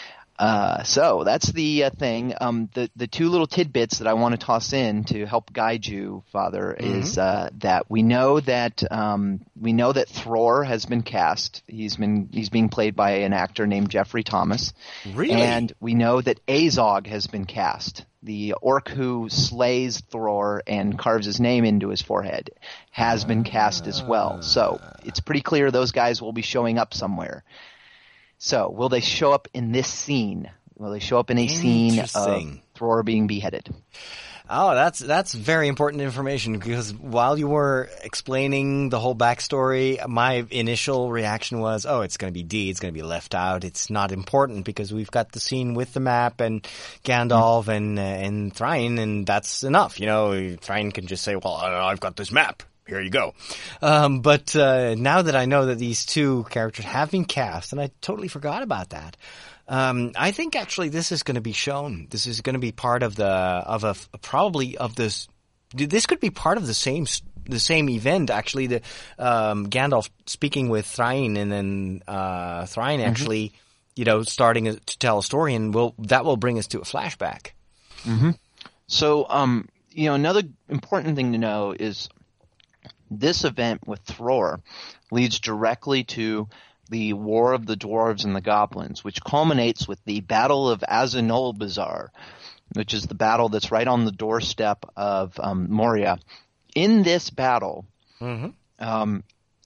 So that's the thing. The two little tidbits that I want to toss in to help guide you, Father, is that we know that Thror has been cast. He's being played by an actor named Jeffrey Thomas. Really? And we know that Azog has been cast. The orc who slays Thror and carves his name into his forehead has been cast as well. So it's pretty clear those guys will be showing up somewhere. So, will they show up in this scene? Will they show up in a scene of Thror being beheaded? Oh, that's very important information, because while you were explaining the whole backstory, my initial reaction was, it's going to be D, it's going to be left out, it's not important, because we've got the scene with the map and Gandalf and Thrain, and that's enough. Thrain can just say, well, I've got this map. Here you go. But now that I know that these two characters have been cast, and I totally forgot about that, I think actually this is going to be shown. This is going to be part of this. This could be part of the same event. Actually, the Gandalf speaking with Thrain, and then Thrain actually, starting to tell a story, and that will bring us to a flashback. Mm-hmm. So, another important thing to know is, this event with Thror leads directly to the War of the Dwarves and the Goblins, which culminates with the Battle of Azanulbizar, which is the battle that's right on the doorstep of Moria. In this battle, Thror's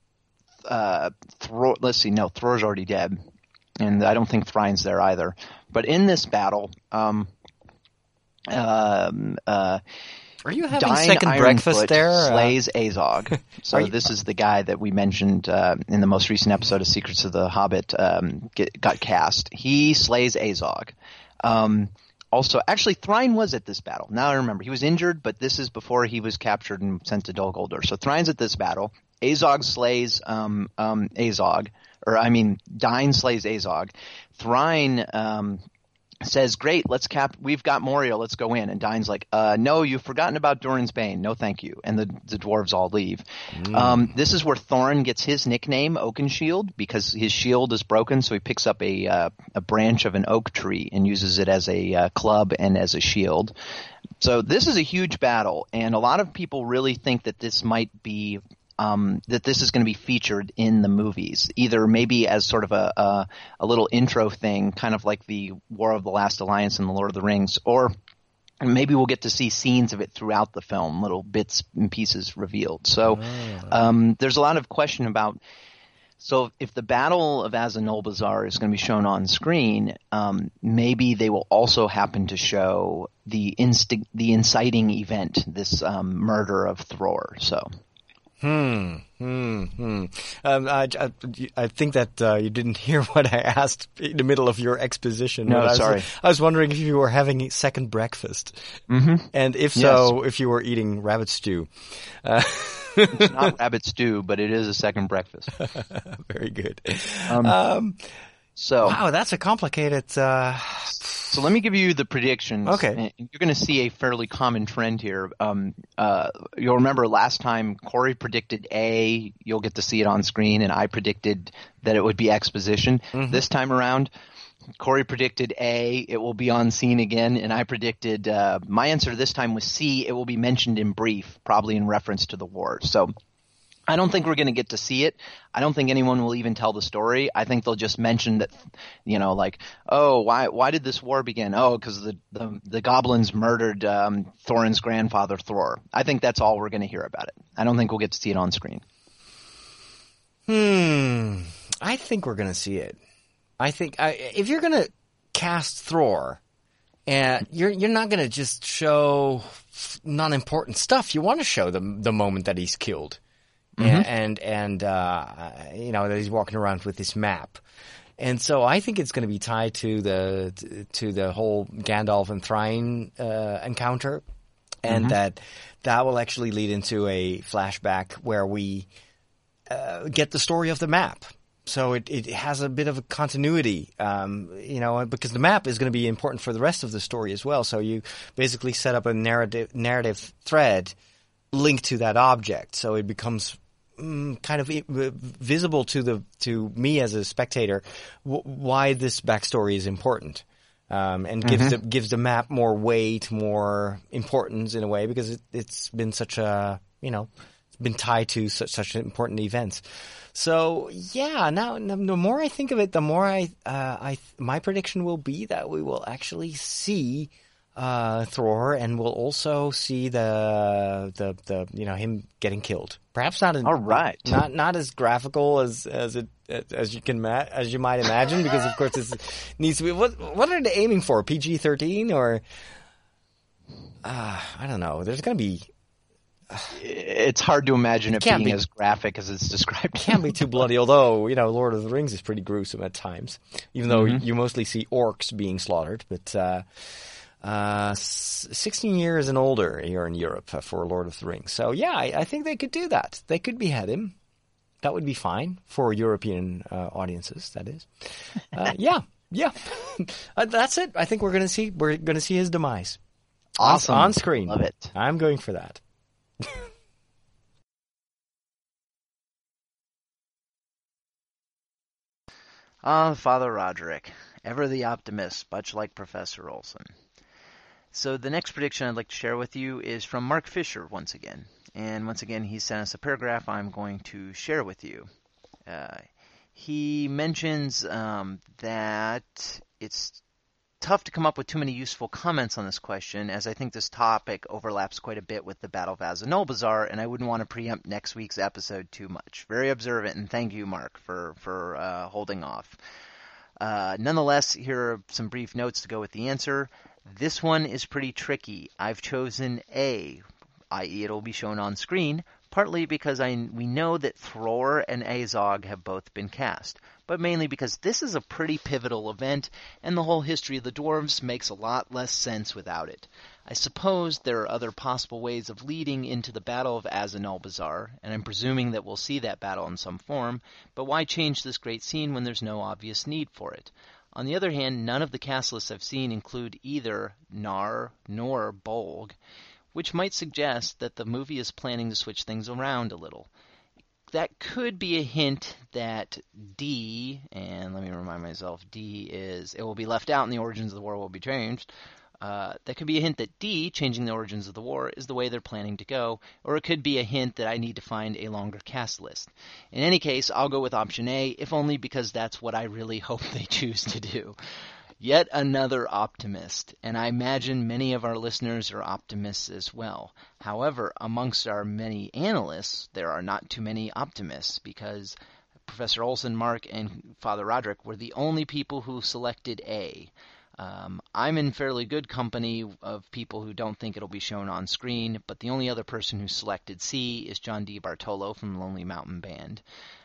already dead, and I don't think Thrain's there either. But in this battle, Are you having Dine second Ironfoot breakfast there? slays Azog. So this is the guy that we mentioned in the most recent episode of Secrets of the Hobbit got cast. He slays Azog. Also, actually, Thrain was at this battle. Now I remember. He was injured, but this is before he was captured and sent to Dol Guldur. So Thrain's at this battle. Azog slays Azog. Dine slays Azog. Thrain says, great, we've got Moria, let's go in. And Dine's like, no, you've forgotten about Durin's Bane. No, thank you. And the dwarves all leave. This is where Thorin gets his nickname, Oakenshield, because his shield is broken, so he picks up a branch of an oak tree and uses it as a club and as a shield. So this is a huge battle, and a lot of people really think that this might be that this is going to be featured in the movies, either maybe as sort of a little intro thing, kind of like the War of the Last Alliance and the Lord of the Rings, or maybe we'll get to see scenes of it throughout the film, little bits and pieces revealed. So there's a lot of question about, so if the Battle of Azanulbazar is going to be shown on screen, maybe they will also happen to show the inciting event, this murder of Thror. So. I think that you didn't hear what I asked in the middle of your exposition. No, sorry. I was wondering if you were having a second breakfast. Mm-hmm. And if so, if you were eating rabbit stew. It's not rabbit stew, but it is a second breakfast. Very good. So wow, that's a complicated... So let me give you the predictions. Okay. You're going to see a fairly common trend here. You'll remember last time Corey predicted A, you'll get to see it on screen, and I predicted that it would be exposition. Mm-hmm. This time around, Corey predicted A, it will be on scene again, and I predicted my answer this time was C, it will be mentioned in brief, probably in reference to the war. So I don't think we're going to get to see it. I don't think anyone will even tell the story. I think they'll just mention that, like, oh, why did this war begin? Oh, because the goblins murdered Thorin's grandfather, Thror. I think that's all we're going to hear about it. I don't think we'll get to see it on screen. I think we're going to see it. I think if you're going to cast Thror, you're not going to just show non-important stuff. You want to show the moment that he's killed. Mm-hmm. And that he's walking around with this map. And so I think it's going to be tied to the whole Gandalf and Thrain encounter, and that will actually lead into a flashback where we get the story of the map. So it has a bit of a continuity, because the map is going to be important for the rest of the story as well. So you basically set up a narrative thread linked to that object, so it becomes kind of visible to me as a spectator why this backstory is important, and gives the map more weight, more importance in a way, because it's been such a it's been tied to such important events. So yeah, now the more I think of it, the more my prediction will be that we will actually see Thror, and we'll also see the him getting killed. Perhaps not. All right. Not as graphical as you might imagine, because of course this needs to be. What are they aiming for? PG-13 or I don't know. There's going to be. It's hard to imagine it being as graphic as it's described. It can't be too bloody, although Lord of the Rings is pretty gruesome at times, even though you mostly see orcs being slaughtered, but. 16 years and older here in Europe for Lord of the Rings. So yeah, I think they could do that. They could behead him. That would be fine for European audiences. That is. Yeah. That's it. I think we're going to see his demise. Awesome. On screen. Love it. I'm going for that. Father Roderick, ever the optimist, much like Professor Olson. So the next prediction I'd like to share with you is from Mark Fisher once again. And once again, he sent us a paragraph I'm going to share with you. He mentions that it's tough to come up with too many useful comments on this question, as I think this topic overlaps quite a bit with the Battle of Azanulbazar, and I wouldn't want to preempt next week's episode too much. Very observant, and thank you, Mark, for holding off. Nonetheless, here are some brief notes to go with the answer. This one is pretty tricky. I've chosen A, i.e. it'll be shown on screen, partly because we know that Thror and Azog have both been cast, but mainly because this is a pretty pivotal event, and the whole history of the dwarves makes a lot less sense without it. I suppose there are other possible ways of leading into the Battle of Azanulbazar, and I'm presuming that we'll see that battle in some form, but why change this great scene when there's no obvious need for it? On the other hand, none of the cast lists I've seen include either Nar nor Bolg, which might suggest that the movie is planning to switch things around a little. That could be a hint that D, and let me remind myself, D is, it will be left out and the origins of the war will be changed. That could be a hint that D, changing the origins of the war, is the way they're planning to go, or it could be a hint that I need to find a longer cast list. In any case, I'll go with option A, if only because that's what I really hope they choose to do. Yet another optimist, and I imagine many of our listeners are optimists as well. However, amongst our many analysts, there are not too many optimists, because Professor Olson, Mark, and Father Roderick were the only people who selected A. I'm in fairly good company of people who don't think it'll be shown on screen, but the only other person who selected C is John D. Bartolo from Lonely Mountain Band.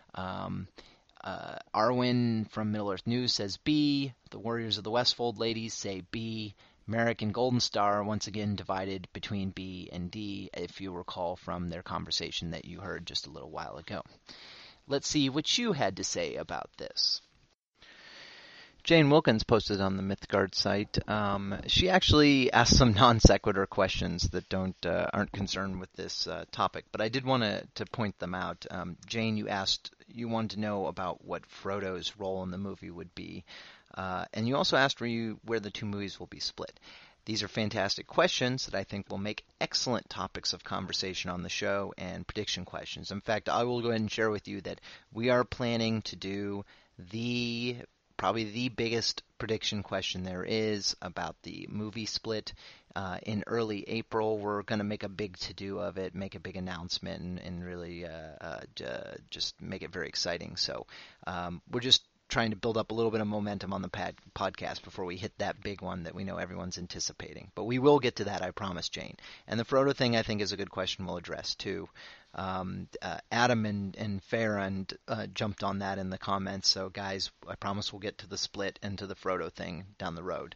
Arwen from Middle Earth News says B. The Warriors of the Westfold ladies say B. Merrick and Golden Star once again divided between B and D, if you recall from their conversation that you heard just a little while ago. Let's see what you had to say about this. Jane Wilkins posted on the Mythgard site. She actually asked some non sequitur questions that aren't concerned with this topic, but I did want to point them out. Jane, you wanted to know about what Frodo's role in the movie would be, and you also asked where the two movies will be split. These are fantastic questions that I think will make excellent topics of conversation on the show and prediction questions. In fact, I will go ahead and share with you that we are planning to do probably the biggest prediction question there is about the movie split in early April. We're going to make a big to-do of it, make a big announcement, and really just make it very exciting. So we're just trying to build up a little bit of momentum on the podcast before we hit that big one that we know everyone's anticipating. But we will get to that, I promise, Jane. And the Frodo thing, I think, is a good question we'll address, too. Adam and Farron jumped on that in the comments, so guys, I promise we'll get to the split and to the Frodo thing down the road.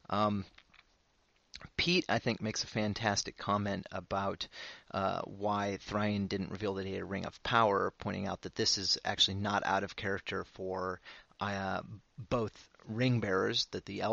Pete, I think, makes a fantastic comment about why Thrain didn't reveal that he had a Ring of Power, pointing out that this is actually not out of character for both ring bearers, that the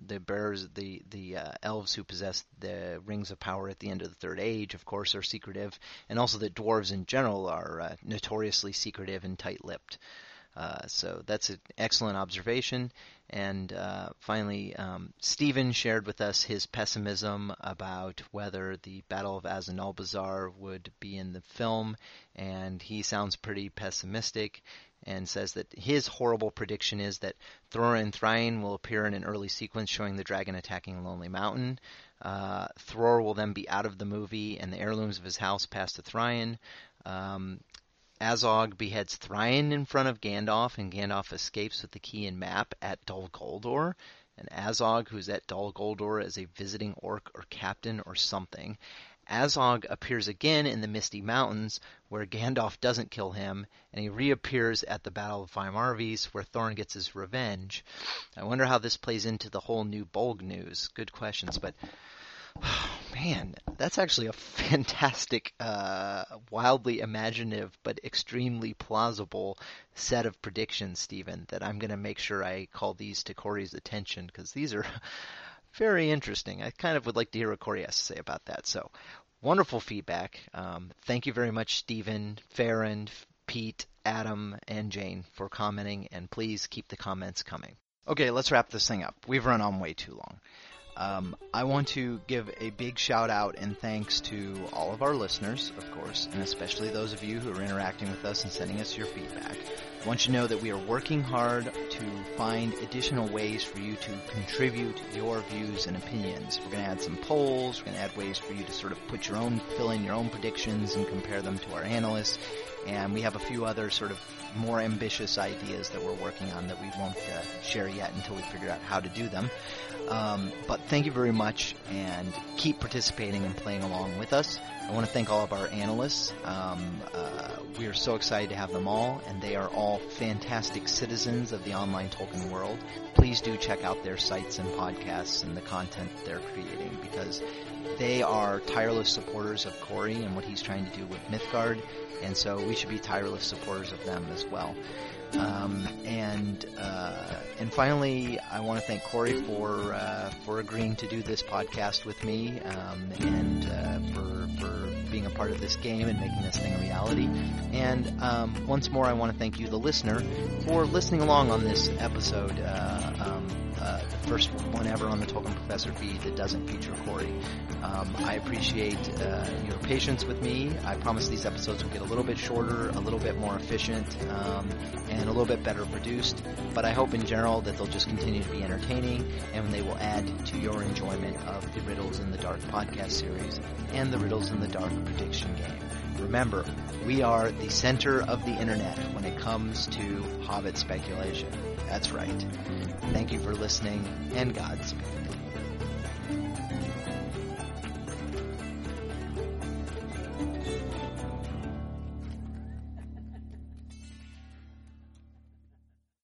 elves who possess the rings of power at the end of the Third Age, of course, are secretive, and also that dwarves in general are notoriously secretive and tight-lipped. So that's an excellent observation. And finally, Stephen shared with us his pessimism about whether the Battle of Azanulbazar would be in the film, and he sounds pretty pessimistic and says that his horrible prediction is that Thror and Thrain will appear in an early sequence showing the dragon attacking Lonely Mountain. Thror will then be out of the movie, and the heirlooms of his house pass to Thrain. Azog beheads Thrain in front of Gandalf, and Gandalf escapes with the key and map at Dol Guldur. And Azog, who's at Dol Guldur as a visiting orc or captain or something. Azog appears again in the Misty Mountains, where Gandalf doesn't kill him, and he reappears at the Battle of Fimarves, where Thorin gets his revenge. I wonder how this plays into the whole new Bolg news. Good questions, but man, that's actually a fantastic, wildly imaginative, but extremely plausible set of predictions, Stephen, that I'm going to make sure I call these to Corey's attention, because these are very interesting. I kind of would like to hear what Corey has to say about that. So, wonderful feedback. Thank you very much, Stephen, Farron, Pete, Adam, and Jane for commenting, and please keep the comments coming. Okay, let's wrap this thing up. We've run on way too long. I want to give a big shout out and thanks to all of our listeners, of course, and especially those of you who are interacting with us and sending us your feedback. I want you to know that we are working hard to find additional ways for you to contribute your views and opinions. We're going to add some polls. We're going to add ways for you to sort of fill in your own predictions and compare them to our analysts. And we have a few other sort of more ambitious ideas that we're working on that we won't share yet until we figure out how to do them. But thank you very much, and keep participating and playing along with us. I want to thank all of our analysts. We are so excited to have them all, and they are all fantastic citizens of the online Tolkien world. Please do check out their sites and podcasts and the content they're creating, because they are tireless supporters of Corey and what he's trying to do with Mythgard, and so we should be tireless supporters of them as well. And finally, I want to thank Corey for agreeing to do this podcast with me, and for being a part of this game and making this thing a reality. And once more, I want to thank you, the listener, for listening along on this episode, the first one ever on the Tolkien Professor feed that doesn't feature Corey. I appreciate your patience with me. I promise these episodes will get a little bit shorter, a little bit more efficient, and a little bit better produced. But I hope in general that they'll just continue to be entertaining, and they will add to your enjoyment of the Riddles in the Dark podcast series and the Riddles in the Dark prediction game. Remember, we are the center of the internet when it comes to Hobbit speculation. That's right. Thank you for listening, and Godspeed.